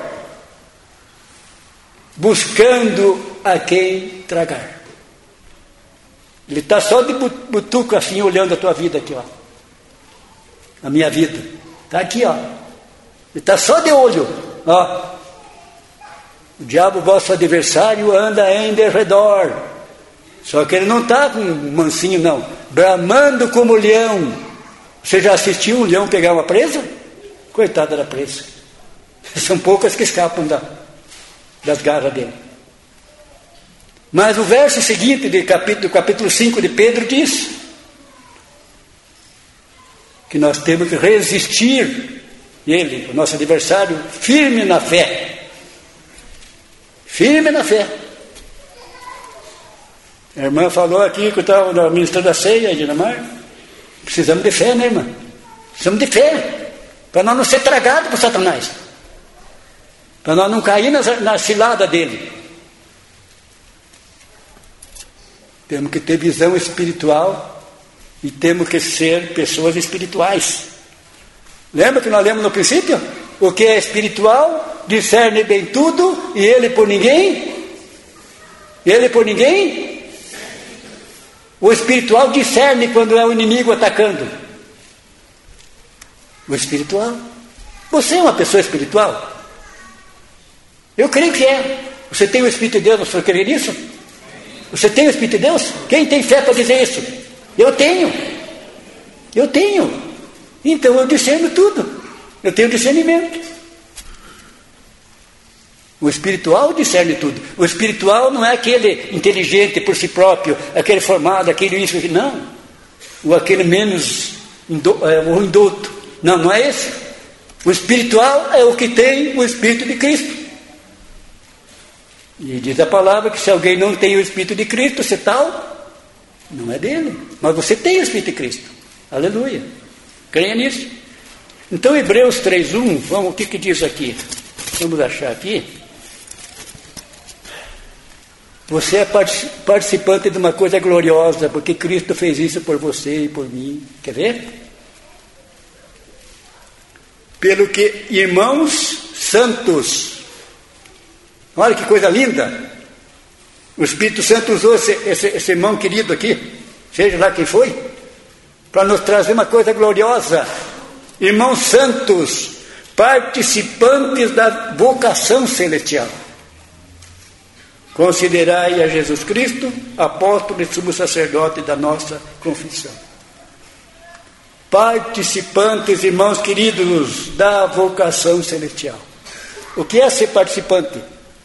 buscando a quem tragar. Ele está só de butuco assim, olhando a tua vida aqui, ó. A minha vida. Está aqui, ó. Ele está só de olho, ó. O diabo, vosso adversário, anda em derredor. Só que ele não está com um mansinho, não. Bramando como leão. Você já assistiu um leão pegar uma presa? Coitada da presa. São poucas que escapam da, das garras dele. Mas o verso seguinte do capítulo, do capítulo cinco de Pedro diz que nós temos que resistir ele, o nosso adversário, firme na fé. Firme na fé. A irmã falou aqui que eu estava no ministro da ceia, Dinamarca. Precisamos de fé, né, irmã? Precisamos de fé. Para nós não ser tragados por Satanás. Para nós não cair na, na cilada dele. Temos que ter visão espiritual e temos que ser pessoas espirituais. Lembra que nós lemos no princípio? O que é espiritual discerne bem tudo e ele por ninguém. Ele por ninguém. O espiritual discerne quando é o inimigo atacando. O espiritual. Você é uma pessoa espiritual? Eu creio que é. Você tem o Espírito de Deus, você crê nisso? Você tem o Espírito de Deus? Quem tem fé para dizer isso? Eu tenho. Eu tenho. Então eu discerno tudo. Eu tenho discernimento. O espiritual discerne tudo. O espiritual não é aquele inteligente por si próprio, aquele formado, aquele isso, aquele, não. Ou aquele menos indo, é, o indouto. Não, não é esse. O espiritual é o que tem o Espírito de Cristo. E diz a palavra que se alguém não tem o Espírito de Cristo, se tal, não é dele. Mas você tem o Espírito de Cristo. Aleluia. Creia nisso. Então, Hebreus três, um, vamos, o que, que diz aqui? Vamos achar aqui. Você é participante de uma coisa gloriosa, porque Cristo fez isso por você e por mim. Quer ver? Pelo que, irmãos santos, olha que coisa linda. O Espírito Santo usou esse, esse, esse irmão querido aqui, seja lá quem foi, para nos trazer uma coisa gloriosa. Irmãos santos, participantes da vocação celestial. Considerai a Jesus Cristo, apóstolo e sumo sacerdote da nossa confissão. Participantes, irmãos queridos, da vocação celestial. O que é ser participante?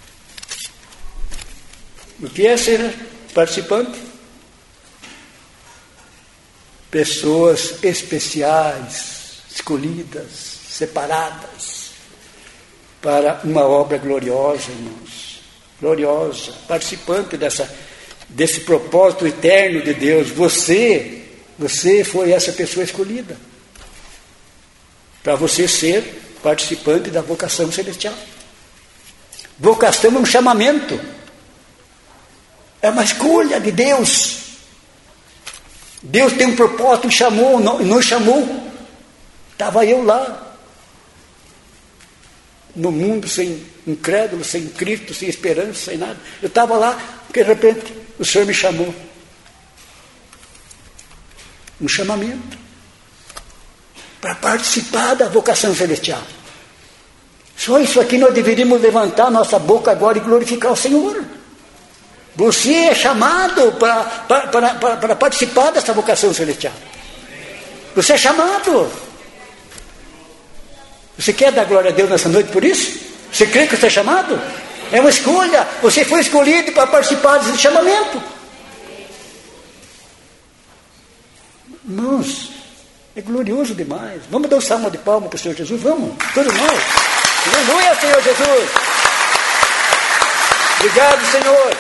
O que é ser participante? Pessoas especiais, escolhidas, separadas, para uma obra gloriosa, irmãos. Gloriosa, participante dessa, desse propósito eterno de Deus. Você, você foi essa pessoa escolhida para você ser participante da vocação celestial. Vocação é um chamamento, é uma escolha de Deus. Deus tem um propósito, chamou, não, nos chamou. Estava eu lá, no mundo sem incrédulo, sem Cristo, sem esperança, sem nada. Eu estava lá, porque de repente o Senhor me chamou. Um chamamento para participar da vocação celestial. Só isso aqui nós deveríamos levantar nossa boca agora e glorificar o Senhor. Você é chamado para, para, para, para, para participar dessa vocação celestial. Você é chamado. Você quer dar glória a Deus nessa noite por isso? Você crê que você é chamado? É uma escolha. Você foi escolhido para participar desse chamamento. Irmãos, é glorioso demais. Vamos dar um salmo de palma para o Senhor Jesus? Vamos, todos nós. Aleluia, Senhor Jesus. Obrigado, Senhor.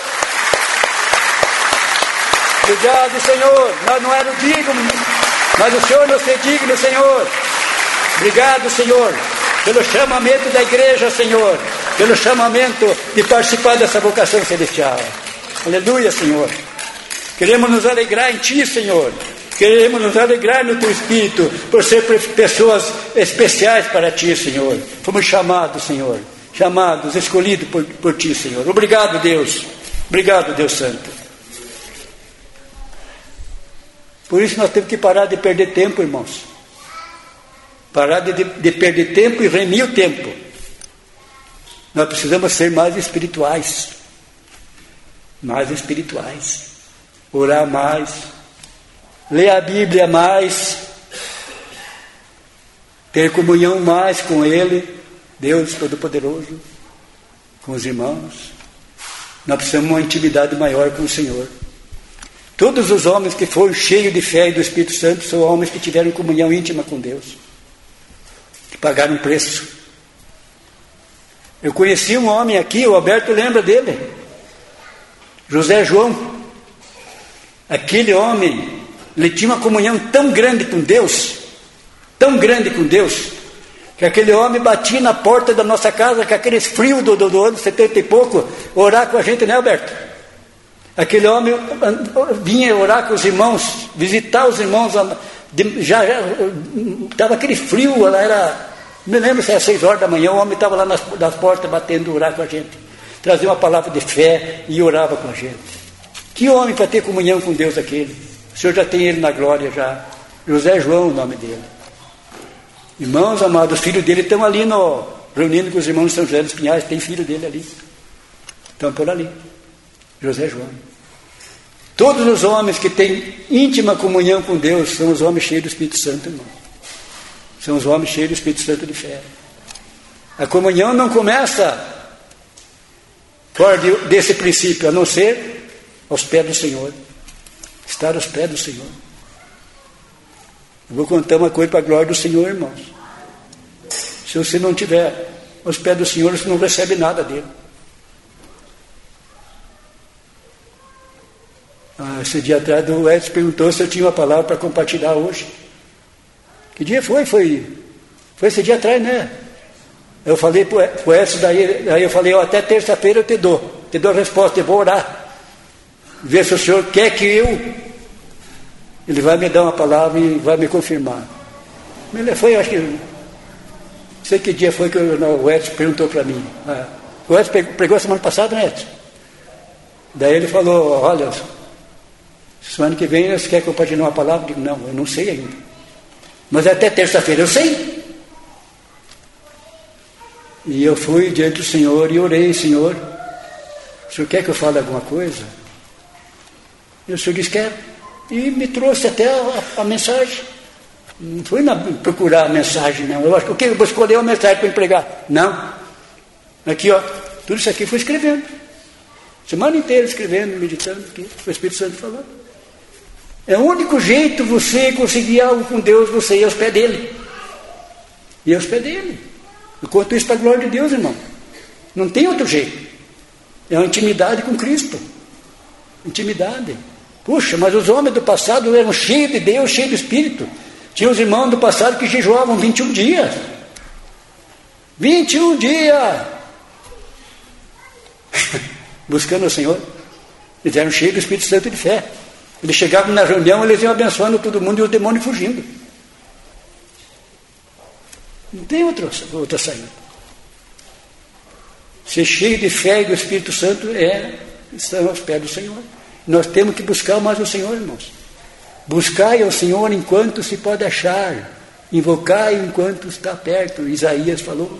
Obrigado, Senhor. Nós não éramos dignos, mas o Senhor nos fez digno, Senhor. Obrigado, Senhor, pelo chamamento da igreja, Senhor, pelo chamamento de participar dessa vocação celestial. Aleluia, Senhor. Queremos nos alegrar em Ti, Senhor. Queremos nos alegrar no Teu Espírito, por ser pessoas especiais para Ti, Senhor. Fomos chamados, Senhor, chamados, escolhidos por, por Ti, Senhor. Obrigado, Deus. Obrigado, Deus Santo. Por isso nós temos que parar de perder tempo, irmãos. Parar de, de, de perder tempo e remir o tempo. Nós precisamos ser mais espirituais. Mais espirituais. Orar mais. Ler a Bíblia mais. Ter comunhão mais com Ele, Deus Todo-Poderoso, com os irmãos. Nós precisamos de uma intimidade maior com o Senhor. Todos os homens que foram cheios de fé e do Espírito Santo são homens que tiveram comunhão íntima com Deus. Pagaram um preço. Eu conheci um homem aqui, o Alberto lembra dele, José João. Aquele homem, ele tinha uma comunhão tão grande com Deus, tão grande com Deus, que aquele homem batia na porta da nossa casa com aqueles frios do, do, do ano setenta e pouco, orar com a gente, né, Alberto? Aquele homem vinha orar com os irmãos, visitar os irmãos, já estava aquele frio, ela era, me lembro se era seis horas da manhã, o homem estava lá nas, nas portas batendo, orar com a gente, trazia uma palavra de fé e orava com a gente. Que homem para ter comunhão com Deus aquele? O Senhor já tem ele na glória já. José João, o nome dele. Irmãos amados, os filhos dele estão ali no, reunindo com os irmãos de São José dos Pinhais, tem filho dele ali, estão por ali. José João. Todos os homens que têm íntima comunhão com Deus são os homens cheios do Espírito Santo, irmão. São os homens cheios do Espírito Santo de fé. A comunhão não começa fora desse princípio, a não ser aos pés do Senhor. Estar aos pés do Senhor. Eu vou contar uma coisa para a glória do Senhor, irmãos. Se você não tiver aos pés do Senhor, você não recebe nada dele. Ah, esse dia atrás o Edson perguntou se eu tinha uma palavra para compartilhar hoje. Que dia foi? Foi, foi esse dia atrás, né? Eu falei para o Edson, daí, daí eu falei, ó, até terça-feira eu te dou. Te dou a resposta, eu vou orar. Ver se o Senhor quer que eu... Ele vai me dar uma palavra e vai me confirmar. Ele foi, acho que... Não sei que dia foi que eu, não, o Edson perguntou para mim. Ah, o Edson pregou semana passada, né, Edson? Daí ele falou, olha, semana que vem você quer compartilhar uma palavra? Eu digo, não, eu não sei ainda. Mas até terça-feira eu sei. E eu fui diante do Senhor e orei, Senhor, o Senhor quer que eu fale alguma coisa? E o Senhor disse, quer. E me trouxe até a, a mensagem. Não fui na, procurar a mensagem, não. Eu acho que o que eu vou escolher uma mensagem para empregar. Não. Aqui, ó, tudo isso aqui foi escrevendo. Semana inteira escrevendo, meditando, aqui, o Espírito Santo falando. É o único jeito você conseguir algo com Deus, você ir aos pés dele. Ir aos pés dele. Eu conto isso para a glória de Deus, irmão. Não tem outro jeito. É uma intimidade com Cristo. Intimidade. Puxa, mas os homens do passado eram cheios de Deus, cheios do Espírito. Tinha os irmãos do passado que jejuavam vinte e um dias. vinte e um dias! Buscando o Senhor. Eles eram cheios do Espírito Santo de fé. Eles chegavam na reunião, eles iam abençoando todo mundo e os demônios fugindo. Não tem outra, outra saída. Ser cheio de fé e do Espírito Santo é estar aos pés do Senhor. Nós temos que buscar mais o Senhor, irmãos. Buscai ao Senhor enquanto se pode achar. Invocai enquanto está perto. Isaías falou.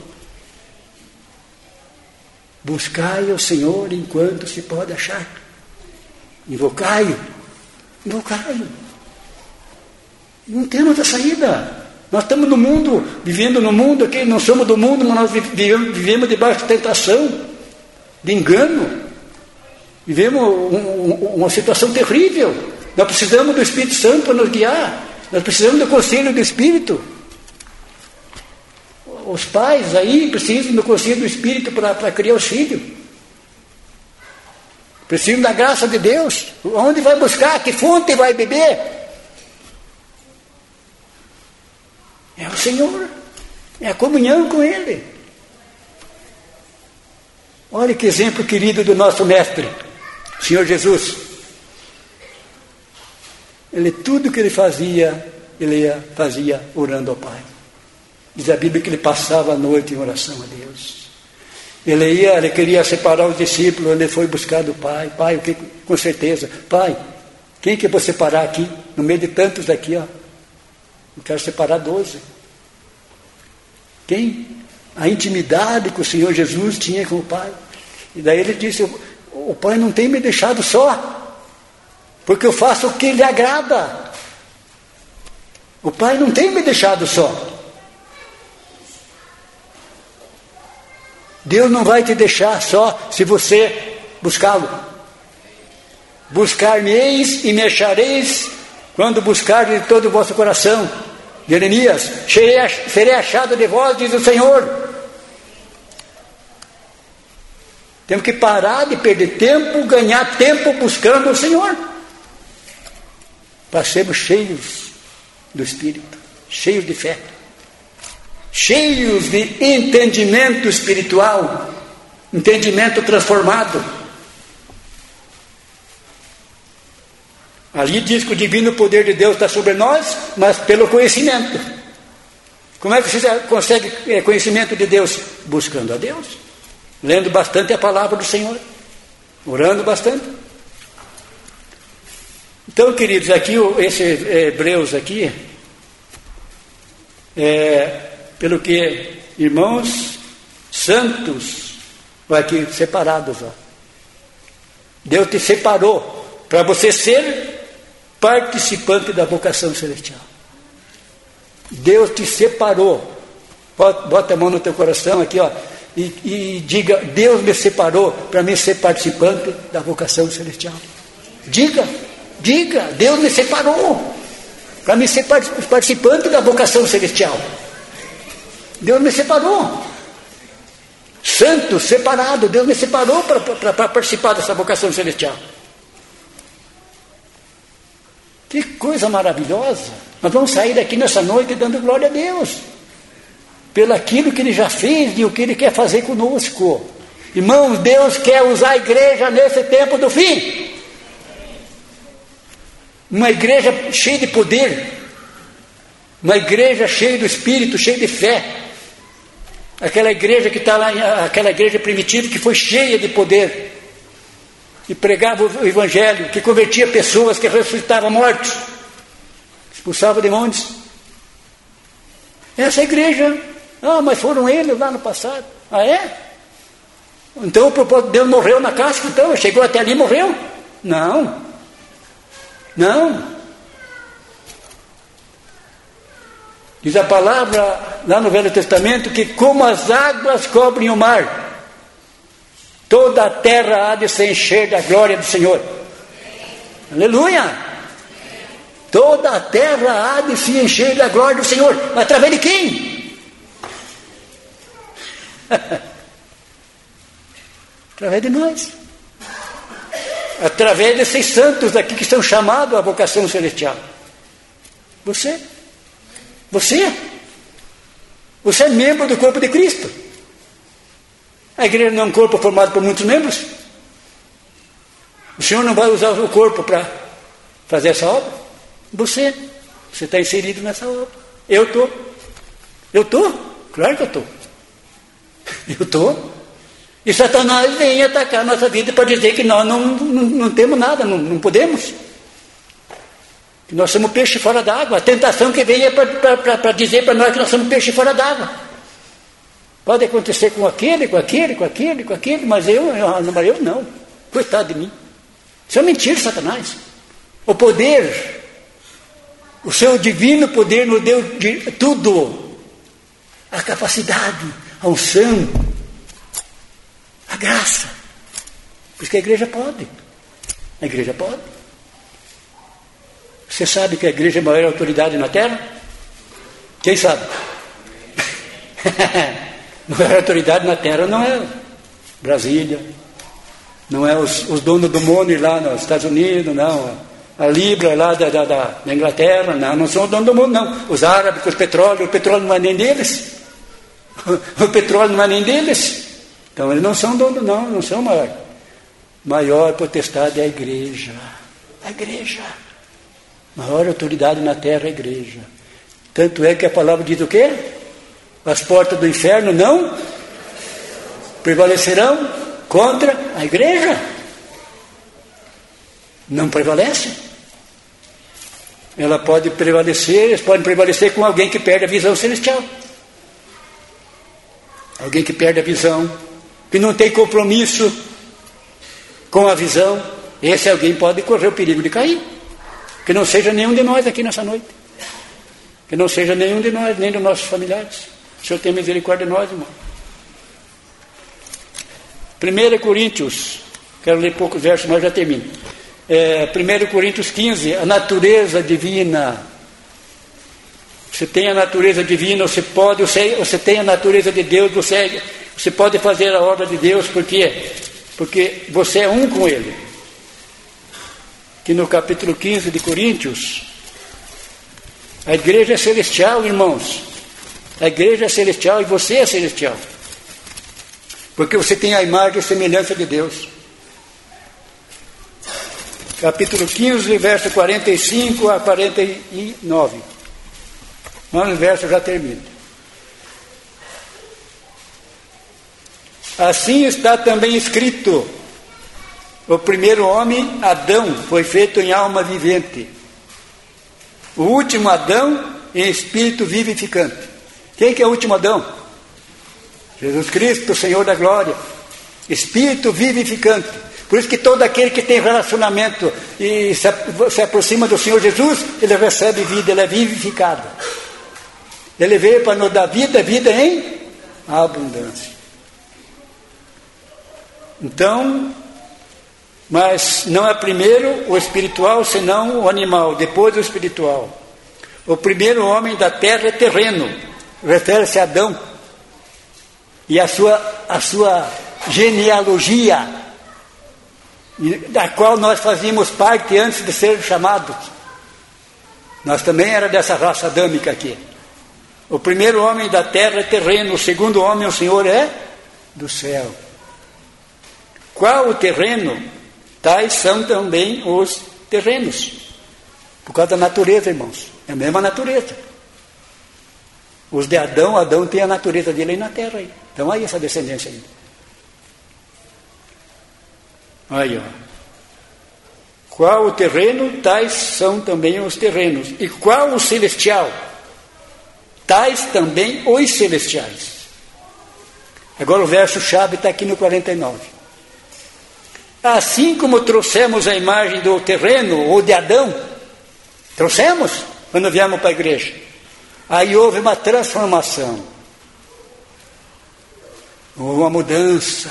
Buscai ao Senhor enquanto se pode achar. Invocai-o. Invocai-o. Não temos outra saída. Nós estamos no mundo, vivendo no mundo, aqui não somos do mundo, mas nós vivemos, vivemos debaixo de tentação, de engano. Vivemos um, um, uma situação terrível. Nós precisamos do Espírito Santo para nos guiar. Nós precisamos do conselho do Espírito. Os pais aí precisam do conselho do Espírito para, para criar os filhos. Precisam da graça de Deus. Onde vai buscar? Que fonte vai beber? É o Senhor. É a comunhão com Ele. Olha que exemplo querido do nosso mestre, o Senhor Jesus. Ele, tudo que ele fazia, ele fazia orando ao Pai. Diz a Bíblia que ele passava a noite em oração a Deus. Ele ia, ele queria separar os discípulos, ele foi buscar do Pai. Pai, o que, com certeza, Pai, quem que eu vou separar aqui? No meio de tantos daqui, ó. Eu quero separar doze. Quem? A intimidade que o Senhor Jesus tinha com o Pai. E daí ele disse, o Pai não tem me deixado só, porque eu faço o que lhe agrada. O Pai não tem me deixado só. Deus não vai te deixar só se você buscá-lo. Buscar-me-eis e me achareis quando buscardes de todo o vosso coração. Jeremias, serei achado de vós, diz o Senhor. Temos que parar de perder tempo, ganhar tempo buscando o Senhor. Para sermos cheios do Espírito, cheios de fé, cheios de entendimento espiritual, entendimento transformado. Ali diz que o divino poder de Deus está sobre nós, mas pelo conhecimento. Como é que você consegue conhecimento de Deus? Buscando a Deus, lendo bastante a palavra do Senhor, orando bastante. Então, queridos, aqui, esse Hebreus aqui, é, pelo que, irmãos santos, vai aqui, separados, ó. Deus te separou para você ser participante da vocação celestial. Deus te separou. Bota a mão no teu coração aqui, ó, e, e diga: Deus me separou para mim ser participante da vocação celestial. Diga, diga, Deus me separou para mim ser participante da vocação celestial. Deus me separou. Santo, separado, Deus me separou para participar dessa vocação celestial. Que coisa maravilhosa. Nós vamos sair daqui nessa noite dando glória a Deus pelo aquilo que Ele já fez e o que Ele quer fazer conosco. Irmãos, Deus quer usar a igreja nesse tempo do fim. Uma igreja cheia de poder, uma igreja cheia do Espírito, cheia de fé. Aquela igreja que está lá, aquela igreja primitiva que foi cheia de poder, que pregava o Evangelho, que convertia pessoas, que ressuscitava mortos, expulsava demônios. Essa igreja, ah, mas foram eles lá no passado. Ah, é? Então o propósito de Deus morreu na casca, então, chegou até ali e morreu? Não. Não. Diz a palavra lá no Velho Testamento que como as águas cobrem o mar, toda a terra há de se encher da glória do Senhor. Aleluia! Toda a terra há de se encher da glória do Senhor. Através de quem? Através de nós. Através desses santos aqui que são chamados à vocação celestial. Você. Você. Você é membro do corpo de Cristo. A igreja não é um corpo formado por muitos membros. O Senhor não vai usar o corpo para fazer essa obra? Você. Você está inserido nessa obra. Eu estou. Eu estou. Claro que eu estou. Eu estou. E Satanás vem atacar a nossa vida para dizer que nós não, não, não temos nada, não, não podemos. Que nós somos peixe fora d'água. A tentação que vem é para dizer para nós que nós somos peixe fora d'água. Pode acontecer com aquele, com aquele, com aquele, com aquele, mas eu, eu, eu não. Coitado de mim. Isso é mentira, Satanás. O poder, o seu divino poder nos deu de, tudo. A capacidade, a unção, a graça. Por isso que a igreja pode. A igreja pode. Você sabe que a igreja é a maior autoridade na terra? Quem sabe? A maior autoridade na terra não é Brasília, não é os, os donos do mundo lá nos Estados Unidos, não. A Libra lá da, da, da Inglaterra, não, não são os donos do mundo, não. Os árabes com o petróleo, o petróleo não é nem deles. O petróleo não é nem deles. Então eles não são donos, não, não são maior. Maior potestade é a igreja. A igreja. Maior autoridade na terra é a igreja. Tanto é que a palavra diz o quê? As portas do inferno não prevalecerão contra a igreja. Não prevalece. Ela pode prevalecer, eles podem prevalecer com alguém que perde a visão celestial. Alguém que perde a visão, que não tem compromisso com a visão. Esse alguém pode correr o perigo de cair. Que não seja nenhum de nós aqui nessa noite. Que não seja nenhum de nós, nem dos nossos familiares. O Senhor tem misericórdia de nós, irmão. primeira Coríntios, quero ler poucos versos, mas já termino. É, primeira Coríntios quinze, a natureza divina. Você tem a natureza divina, você pode, você, você tem a natureza de Deus, você, você pode fazer a obra de Deus, por quê? Porque você é um com Ele. Que no capítulo quinze de Coríntios, a igreja é celestial, irmãos. A igreja é celestial e você é celestial. Porque você tem a imagem e semelhança de Deus. Capítulo quinze, verso quarenta e cinco a quarenta e nove. Vamos, verso já termina. Assim está também escrito: o primeiro homem, Adão, foi feito em alma vivente. O último Adão, em espírito vivificante. Quem que é o último Adão? Jesus Cristo, o Senhor da glória. Espírito vivificante. Por isso que todo aquele que tem relacionamento e se, se aproxima do Senhor Jesus, ele recebe vida, ele é vivificado. Ele veio para nos dar vida, vida em abundância. Então, mas não é primeiro o espiritual, senão o animal, depois o espiritual. O primeiro homem da terra é terreno, refere-se a Adão e a sua, a sua genealogia, da qual nós fazíamos parte antes de ser chamados. Nós também era dessa raça adâmica aqui. O primeiro homem da terra é terreno, o segundo homem, o Senhor, é do céu. Qual o terreno? Tais são também os terrenos, por causa da natureza, irmãos. É a mesma natureza. Os de Adão, Adão tem a natureza dele aí na terra. Aí. Então aí essa descendência aí. Aí, ó. Qual o terreno? Tais são também os terrenos. E qual o celestial? Tais também os celestiais. Agora o verso-chave está aqui no quarenta e nove. Assim como trouxemos a imagem do terreno, ou de Adão, trouxemos quando viemos para a igreja. Aí houve uma transformação. Houve uma mudança.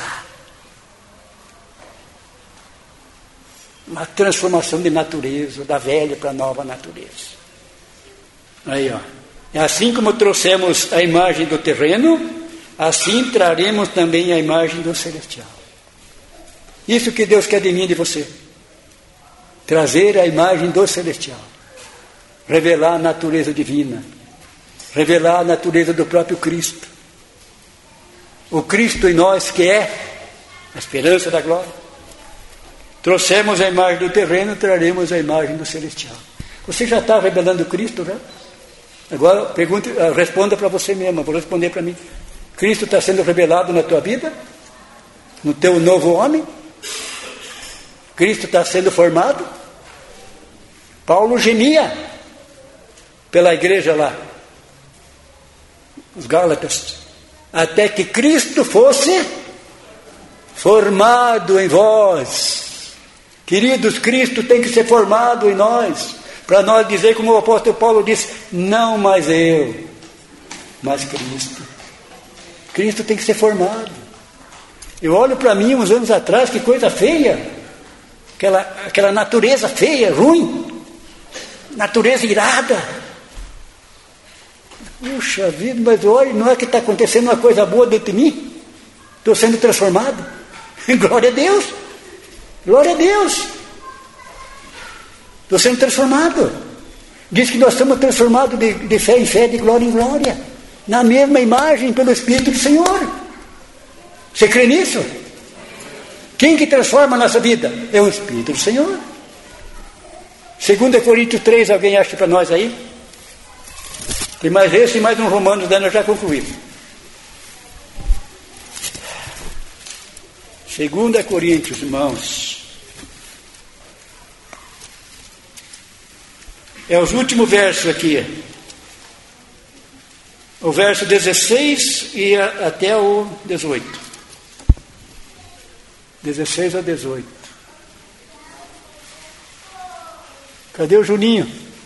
Uma transformação de natureza, da velha para a nova natureza. Aí, ó. E assim como trouxemos a imagem do terreno, assim traremos também a imagem do celestial. Isso que Deus quer de mim e de você. Trazer a imagem do celestial. Revelar a natureza divina. Revelar a natureza do próprio Cristo. O Cristo em nós que é a esperança da glória. Trouxemos a imagem do terreno, traremos a imagem do celestial. Você já está revelando Cristo, já? Agora pergunte, responda para você mesmo, vou responder para mim. Cristo está sendo revelado na tua vida? No teu novo homem? Cristo está sendo formado? Paulo gemia pela igreja lá, os Gálatas, até que Cristo fosse formado em vós. Queridos, Cristo tem que ser formado em nós, para nós dizer, como o apóstolo Paulo disse, não mais eu, mas Cristo. Cristo tem que ser formado. Eu olho para mim uns anos atrás, que coisa feia, aquela, aquela natureza feia, ruim, natureza irada. Puxa vida, mas olha, não é que está acontecendo uma coisa boa dentro de mim? Estou sendo transformado. Glória a Deus. Glória a Deus. Estou sendo transformado. Diz que nós somos transformados de, de fé em fé, de glória em glória, na mesma imagem pelo Espírito do Senhor. Você crê nisso? Quem que transforma a nossa vida? É o Espírito do Senhor. dois Coríntios três, alguém acha para nós aí? Tem mais esse e mais um Romanos, daí nós já concluímos. dois Coríntios, irmãos. É os últimos versos aqui. O verso dezesseis e a, até o dezoito. dezesseis a dezoito. Cadê o Juninho?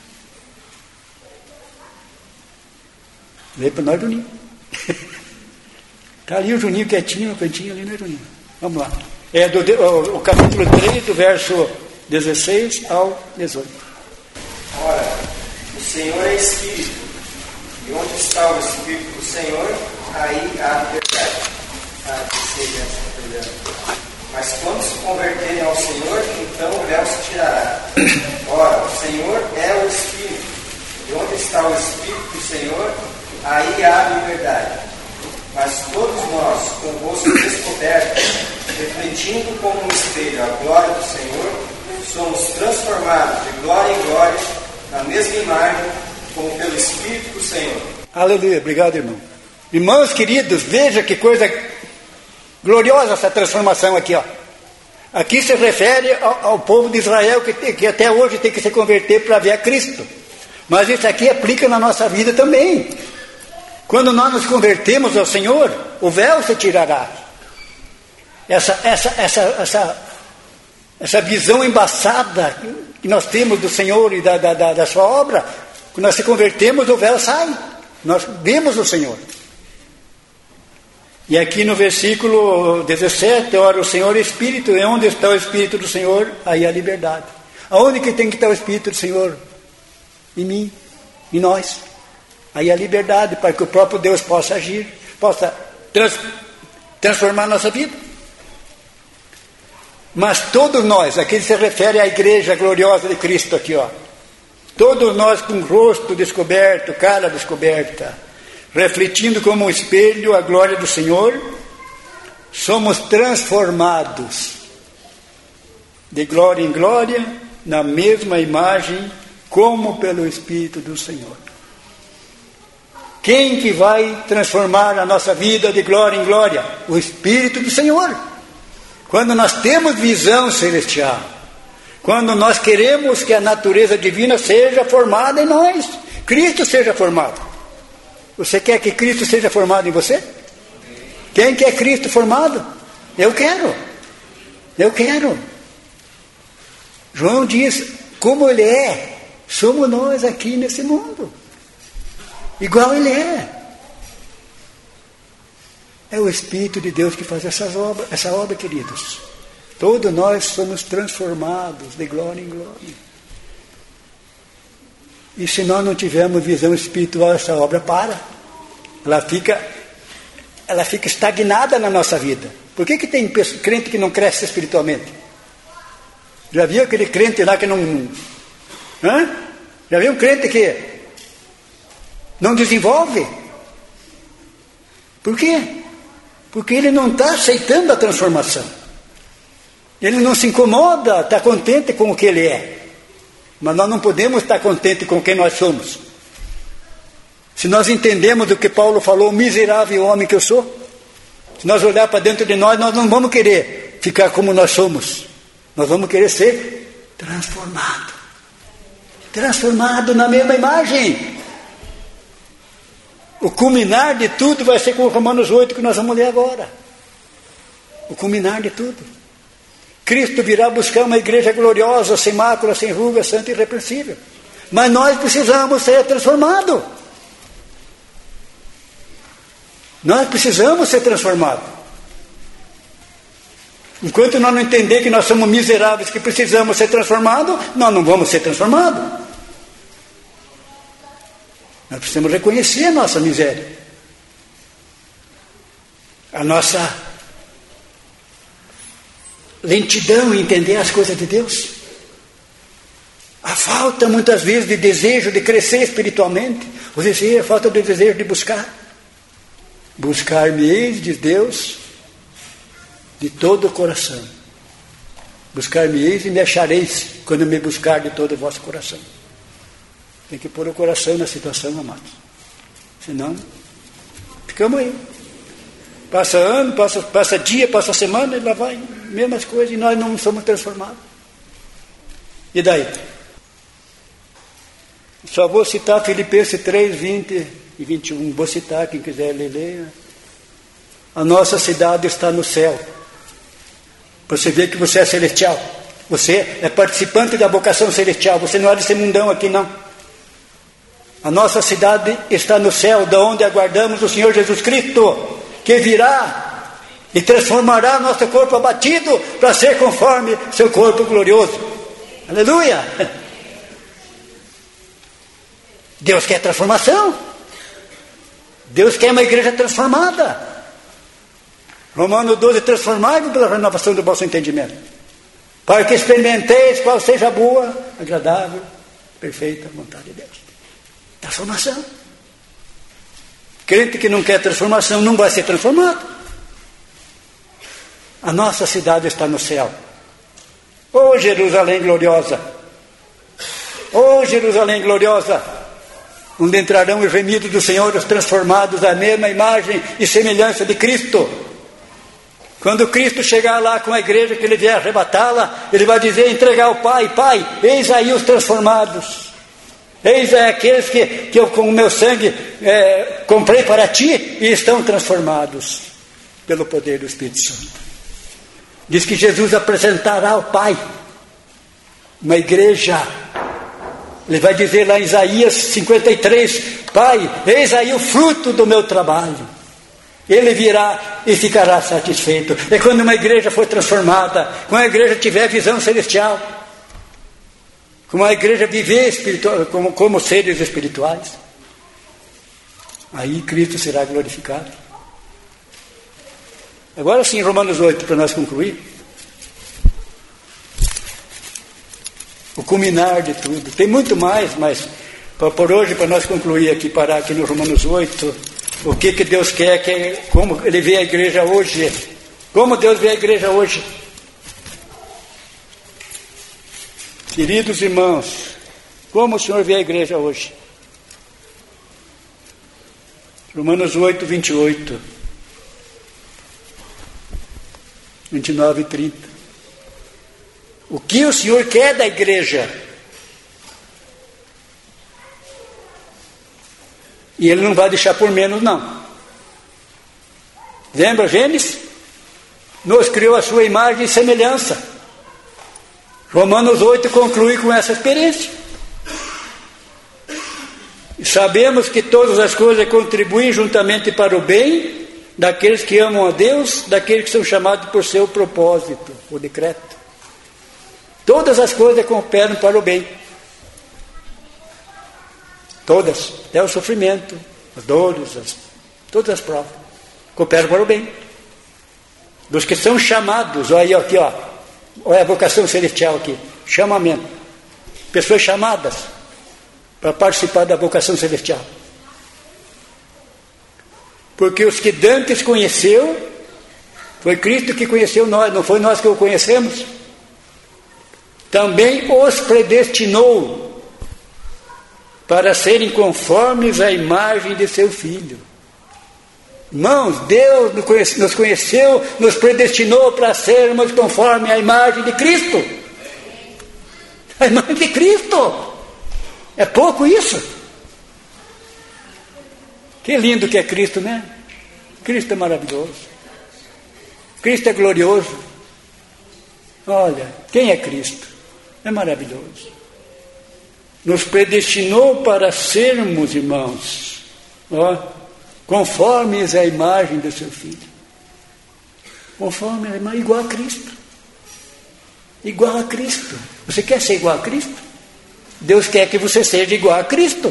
Veio para nós, Juninho. Está ali o Juninho quietinho, no cantinho ali, né, Juninho? Vamos lá. É do, o, o capítulo três, do verso dezesseis ao dezoito. Ora, o Senhor é Espírito, e onde está o Espírito do Senhor, aí há liberdade. Ah, que seja essa. Mas quando se converterem ao Senhor, então o véu se tirará. Ora, o Senhor é o Espírito, e onde está o Espírito do Senhor, aí há liberdade. Mas todos nós, com o rosto descoberto, refletindo como um espelho a glória do Senhor, somos transformados de glória em glória, na mesma imagem, como pelo Espírito do Senhor. Aleluia, obrigado, irmão. Irmãos queridos, veja que coisa gloriosa essa transformação aqui, ó. Aqui se refere ao, ao povo de Israel, que, tem, que até hoje tem que se converter para ver a Cristo. Mas isso aqui aplica na nossa vida também. Quando nós nos convertemos ao Senhor, o véu se tirará. Essa, essa, essa, essa essa visão embaçada que nós temos do Senhor e da, da, da, da sua obra, quando nós se convertemos, o véu sai. Nós vemos o Senhor. E aqui no versículo dezessete, ora, o Senhor é Espírito, e onde está o Espírito do Senhor, aí a liberdade. Aonde que tem que estar o Espírito do Senhor? Em mim, em nós. Aí a liberdade, para que o próprio Deus possa agir, possa trans, transformar a nossa vida. Mas todos nós, aqui se refere à igreja gloriosa de Cristo aqui, ó. Todos nós com o rosto descoberto, cara descoberta, refletindo como um espelho a glória do Senhor, somos transformados de glória em glória, na mesma imagem, como pelo Espírito do Senhor. Quem que vai transformar a nossa vida de glória em glória? O Espírito do Senhor. Quando nós temos visão celestial, quando nós queremos que a natureza divina seja formada em nós, Cristo seja formado. Você quer que Cristo seja formado em você? Quem quer Cristo formado? Eu quero. Eu quero. João diz, como Ele é, somos nós aqui nesse mundo. Igual Ele é. É o Espírito de Deus que faz essas obras, essa obra, queridos. Todos nós somos transformados de glória em glória. E se nós não tivermos visão espiritual, essa obra para. Ela fica, ela fica estagnada na nossa vida. Por que que tem crente que não cresce espiritualmente? Já viu aquele crente lá que não... Hã? Já viu um crente que não desenvolve? Por quê? Porque ele não está aceitando a transformação. Ele não se incomoda, está contente com o que ele é. Mas nós não podemos estar contentes com quem nós somos. Se nós entendemos o que Paulo falou, miserável homem que eu sou, se nós olhar para dentro de nós, nós não vamos querer ficar como nós somos. Nós vamos querer ser transformado. Transformado na mesma imagem. O culminar de tudo vai ser com Romanos oito, que nós vamos ler agora. O culminar de tudo. Cristo virá buscar uma igreja gloriosa, sem mácula, sem ruga, santa e irrepreensível. Mas nós precisamos ser transformados. Nós precisamos ser transformados. Enquanto nós não entender que nós somos miseráveis, que precisamos ser transformados, nós não vamos ser transformados. Nós precisamos reconhecer a nossa miséria. A nossa lentidão em entender as coisas de Deus. A falta muitas vezes de desejo de crescer espiritualmente. O desejo, a falta de desejo de buscar. Buscar-me-eis, diz Deus, de todo o coração. Buscar-me-eis e me achareis quando me buscar de todo o vosso coração. Tem que pôr o coração na situação, amados. Senão, ficamos aí. Passa ano, passa, passa dia, passa semana, e lá vai, mesmas coisas, e nós não somos transformados. E daí? Só vou citar Filipenses três, vinte e vinte e um. Vou citar, quem quiser ler, leia. A nossa cidade está no céu. Para você ver que você é celestial. Você é participante da vocação celestial. Você não é desse mundão aqui, não. A nossa cidade está no céu, da onde aguardamos o Senhor Jesus Cristo, que virá e transformará nosso corpo abatido para ser conforme seu corpo glorioso. Aleluia! Deus quer transformação. Deus quer uma igreja transformada. Romanos doze, transformai-vos pela renovação do vosso entendimento, para que experimenteis qual seja a boa, agradável, perfeita vontade de Deus. Transformação. Crente que não quer transformação não vai ser transformado. A nossa cidade está no céu. Ô Jerusalém gloriosa! Ô Jerusalém gloriosa! Onde entrarão os remidos do Senhor, os transformados à mesma imagem e semelhança de Cristo. Quando Cristo chegar lá com a igreja, que Ele vier arrebatá-la, Ele vai dizer, entregar ao Pai, Pai, eis aí os transformados. Eis aí aqueles que, que eu com o meu sangue é, comprei para ti e estão transformados pelo poder do Espírito Santo. Diz que Jesus apresentará ao Pai uma igreja. Ele vai dizer lá em Isaías cinquenta e três, Pai, eis aí o fruto do meu trabalho. Ele virá e ficará satisfeito. É quando uma igreja for transformada, quando a igreja tiver visão celestial, quando a igreja viver espiritual, como, como seres espirituais, aí Cristo será glorificado. Agora sim, Romanos oito, para nós concluir. O culminar de tudo. Tem muito mais, mas por hoje, para nós concluir aqui, parar aqui no Romanos oito, o que, que Deus quer, que, como Ele vê a igreja hoje. Como Deus vê a igreja hoje. Queridos irmãos, como o Senhor vê a igreja hoje? Romanos oito, vinte e oito. vinte e nove e trinta. O que o Senhor quer da igreja? E Ele não vai deixar por menos, não. Lembra Gênesis? Nos criou a sua imagem e semelhança. Romanos oito conclui com essa experiência. E sabemos que todas as coisas contribuem juntamente para o bem daqueles que amam a Deus, daqueles que são chamados por seu propósito, o decreto. Todas as coisas cooperam para o bem. Todas, até o sofrimento, as dores, as, todas as provas, cooperam para o bem. Dos que são chamados, olha aí, aqui, ó, olha a vocação celestial aqui, chamamento. Pessoas chamadas para participar da vocação celestial. Porque os que dantes conheceu, foi Cristo que conheceu nós, não foi nós que o conhecemos. Também os predestinou para serem conformes à imagem de seu Filho. Irmãos, Deus nos conheceu, nos predestinou para sermos conformes à imagem de Cristo. A imagem de Cristo. É pouco isso? Que lindo que é Cristo, né? Cristo é maravilhoso. Cristo é glorioso. Olha, quem é Cristo? É maravilhoso. Nos predestinou para sermos, irmãos, ó, conformes à imagem do seu Filho. Conforme a imagem, igual a Cristo. Igual a Cristo. Você quer ser igual a Cristo? Deus quer que você seja igual a Cristo.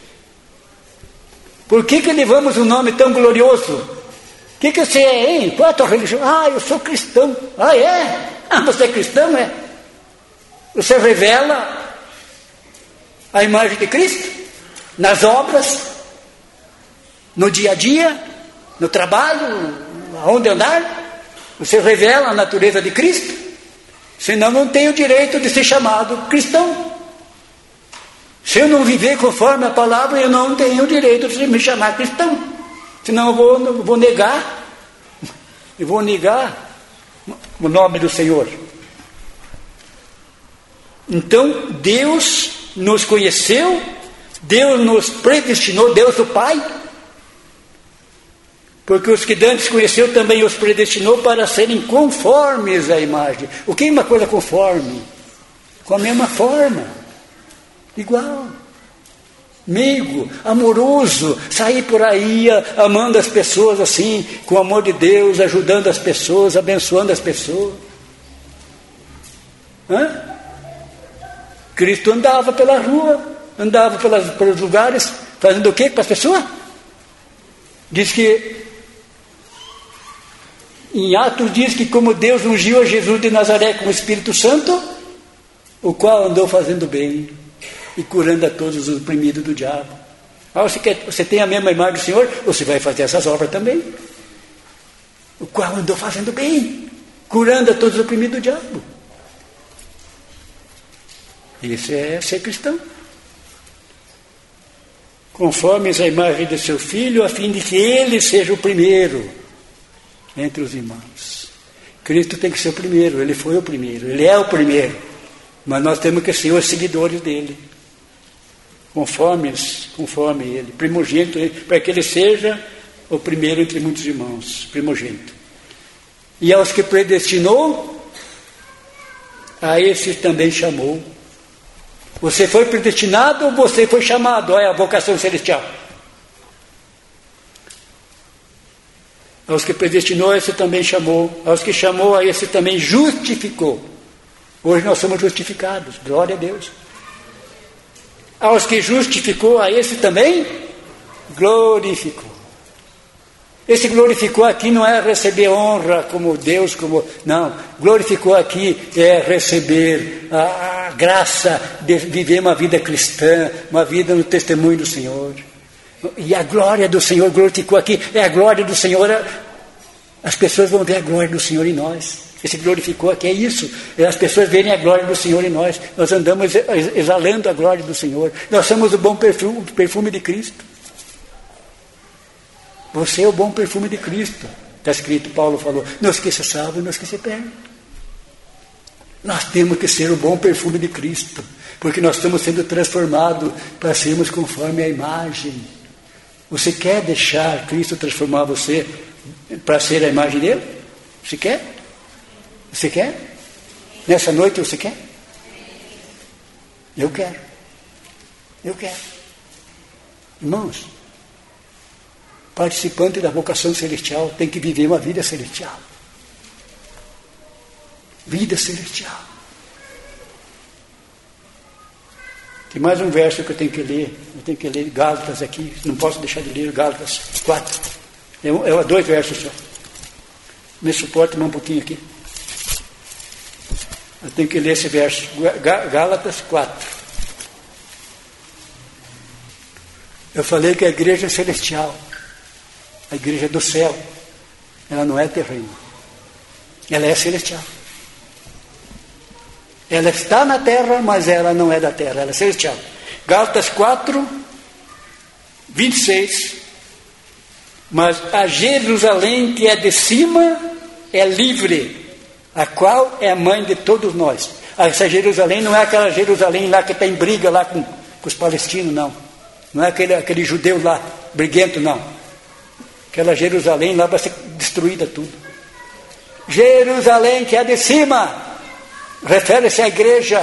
Por que que levamos um nome tão glorioso? O que que você é, hein? Qual é a tua religião? Ah, eu sou cristão. Ah, é? Ah, você é cristão, é? Você revela a imagem de Cristo nas obras, no dia a dia, no trabalho, aonde andar. Você revela a natureza de Cristo. Senão não tem o direito de ser chamado cristão. Se eu não viver conforme a palavra, eu não tenho o direito de me chamar cristão. Senão eu vou, eu vou negar, eu vou negar o nome do Senhor. Então, Deus nos conheceu, Deus nos predestinou, Deus o Pai, porque os que dantes conheceu também os predestinou para serem conformes à imagem. O que é uma coisa conforme? Com a mesma forma. Igual, amigo, amoroso, sair por aí amando as pessoas assim, com o amor de Deus, ajudando as pessoas, abençoando as pessoas. Hã? Cristo andava pela rua, andava pelas, pelos lugares, fazendo o quê para as pessoas? Diz que, em Atos diz que como Deus ungiu a Jesus de Nazaré com o Espírito Santo, o qual andou fazendo bem e curando a todos os oprimidos do diabo. Ah, você, quer, você tem a mesma imagem do Senhor, você vai fazer essas obras também. O qual andou fazendo bem, curando a todos os oprimidos do diabo. Isso é ser cristão. Conformes à imagem de seu Filho, a fim de que ele seja o primeiro entre os irmãos. Cristo tem que ser o primeiro, ele foi o primeiro, ele é o primeiro. Mas nós temos que ser os seguidores dele. Conformes, conforme ele, primogênito, para que ele seja o primeiro entre muitos irmãos, primogênito. E aos que predestinou, a esses também chamou. Você foi predestinado ou você foi chamado? Olha a vocação celestial. Aos que predestinou, a esse também chamou. Aos que chamou, a esse também justificou. Hoje nós somos justificados, glória a Deus. Aos que justificou, a esse também glorificou. Esse glorificou aqui não é receber honra como Deus, como não. Glorificou aqui é receber a, a graça de viver uma vida cristã, uma vida no testemunho do Senhor. E a glória do Senhor glorificou aqui, é a glória do Senhor. As pessoas vão ver a glória do Senhor em nós. Esse glorificou aqui é isso. As pessoas verem a glória do Senhor em nós. Nós andamos exalando a glória do Senhor. Nós somos o bom perfume, perfume de Cristo. Você é o bom perfume de Cristo. Está escrito, Paulo falou, não os que se salvam, não os que se perdem. Nós temos que ser o bom perfume de Cristo, porque nós estamos sendo transformados para sermos conforme a imagem. Você quer deixar Cristo transformar você para ser a imagem dele? Você quer? Você quer? Nessa noite você quer? Eu quero. Eu quero. Irmãos, participante da vocação celestial tem que viver uma vida celestial. Vida celestial. Tem mais um verso que eu tenho que ler. Eu tenho que ler Gálatas aqui. Não posso deixar de ler Gálatas quatro. É, é dois versos só. Me suporta mais um pouquinho aqui. Eu tenho que ler esse verso. Gálatas quatro. Eu falei que a igreja é celestial. A igreja do céu, ela não é terrena, ela é celestial. Ela está na terra, mas ela não é da terra, ela é celestial. Gálatas quatro, vinte e seis. Mas a Jerusalém que é de cima é livre, a qual é a mãe de todos nós. Essa Jerusalém não é aquela Jerusalém lá que está em briga lá com, com os palestinos, não. Não é aquele, aquele judeu lá, briguento, não. Aquela Jerusalém lá vai ser destruída tudo. Jerusalém que é de cima, refere-se à igreja,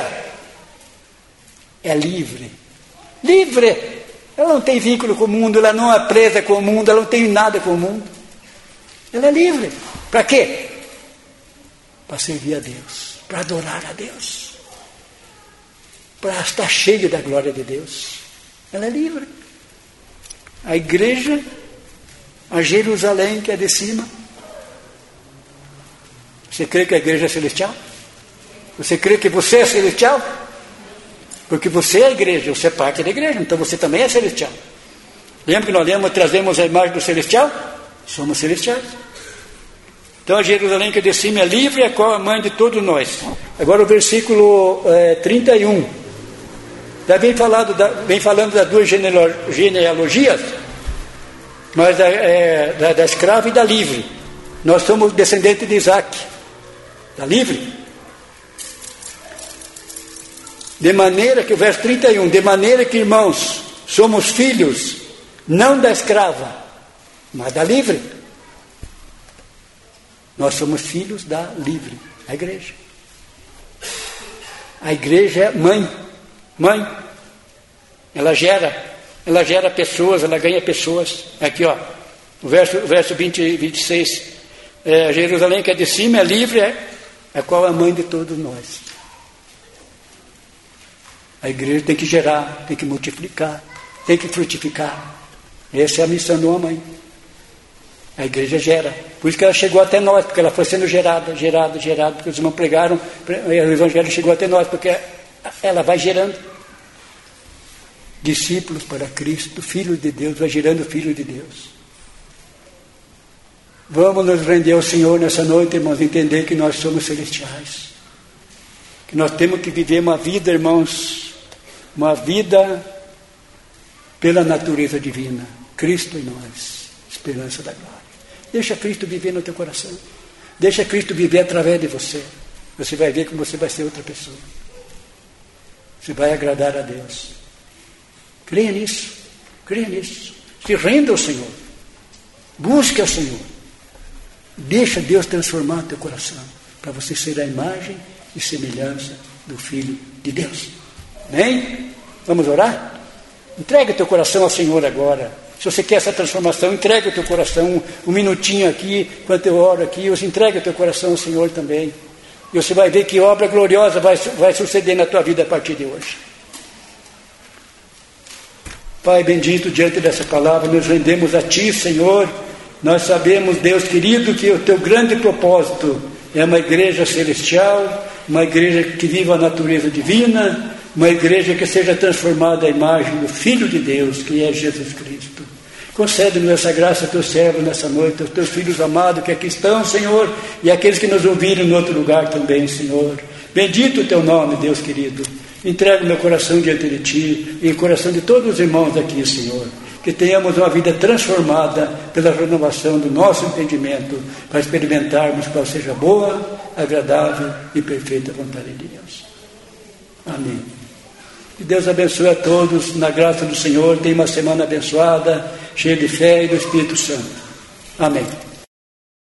é livre. Livre. Ela não tem vínculo com o mundo, ela não é presa com o mundo, ela não tem nada com o mundo. Ela é livre. Para quê? Para servir a Deus, para adorar a Deus, para estar cheio da glória de Deus. Ela é livre. A igreja, a Jerusalém que é de cima. Você crê que a igreja é celestial? Você crê que você é celestial? Porque você é a igreja, você é parte da igreja, então você também é celestial. Lembra que nós lemos, trazemos a imagem do celestial? Somos celestiais. Então a Jerusalém que é de cima é livre, a qual é a mãe de todos nós. Agora o versículo é, trinta e um. Já vem, falado da, vem falando das duas genealogias, mas da, é, da, da escrava e da livre. Nós somos descendentes de Isaac, da livre. De maneira que, o verso trinta e um, de maneira que, irmãos, somos filhos, não da escrava, mas da livre. Nós somos filhos da livre, a igreja. A igreja é mãe, mãe. Ela gera, ela gera pessoas, ela ganha pessoas. Aqui, ó, o verso, o verso vinte, vinte e seis. É, Jerusalém que é de cima, é livre, é, a qual é a mãe de todos nós. A igreja tem que gerar, tem que multiplicar, tem que frutificar. Essa é a missão de uma mãe. A igreja gera. Por isso que ela chegou até nós, porque ela foi sendo gerada, gerada, gerada, porque os irmãos pregaram, o evangelho chegou até nós, porque ela vai gerando discípulos para Cristo, filhos de Deus, vai gerando filhos de Deus. Vamos nos render ao Senhor nessa noite, irmãos, entender que nós somos celestiais. Que nós temos que viver uma vida, irmãos, uma vida pela natureza divina. Cristo em nós, esperança da glória. Deixa Cristo viver no teu coração. Deixa Cristo viver através de você. Você vai ver como você vai ser outra pessoa. Você vai agradar a Deus. Creia nisso. Creia nisso. Se renda ao Senhor. Busque ao Senhor. Deixa Deus transformar teu coração, para você ser a imagem e semelhança do Filho de Deus. Amém? Vamos orar? Entrega o teu coração ao Senhor agora. Se você quer essa transformação, entrega o teu coração um, um minutinho aqui, enquanto eu oro aqui, você entrega o teu coração ao Senhor também. E você vai ver que obra gloriosa vai, vai suceder na tua vida a partir de hoje. Pai bendito, diante dessa palavra, nos rendemos a Ti, Senhor. Nós sabemos, Deus querido, que o Teu grande propósito é uma igreja celestial, uma igreja que viva a natureza divina, uma igreja que seja transformada à imagem do Filho de Deus, que é Jesus Cristo. Concede-nos essa graça a Teus servos nessa noite, aos Teus filhos amados que aqui estão, Senhor, e aqueles que nos ouviram em outro lugar também, Senhor. Bendito o Teu nome, Deus querido. Entrego meu coração diante de Ti e o coração de todos os irmãos aqui, Senhor. Que tenhamos uma vida transformada pela renovação do nosso entendimento, para experimentarmos qual seja a boa, agradável e perfeita vontade de Deus. Amém. Que Deus abençoe a todos, na graça do Senhor. Tenha uma semana abençoada, cheia de fé e do Espírito Santo. Amém.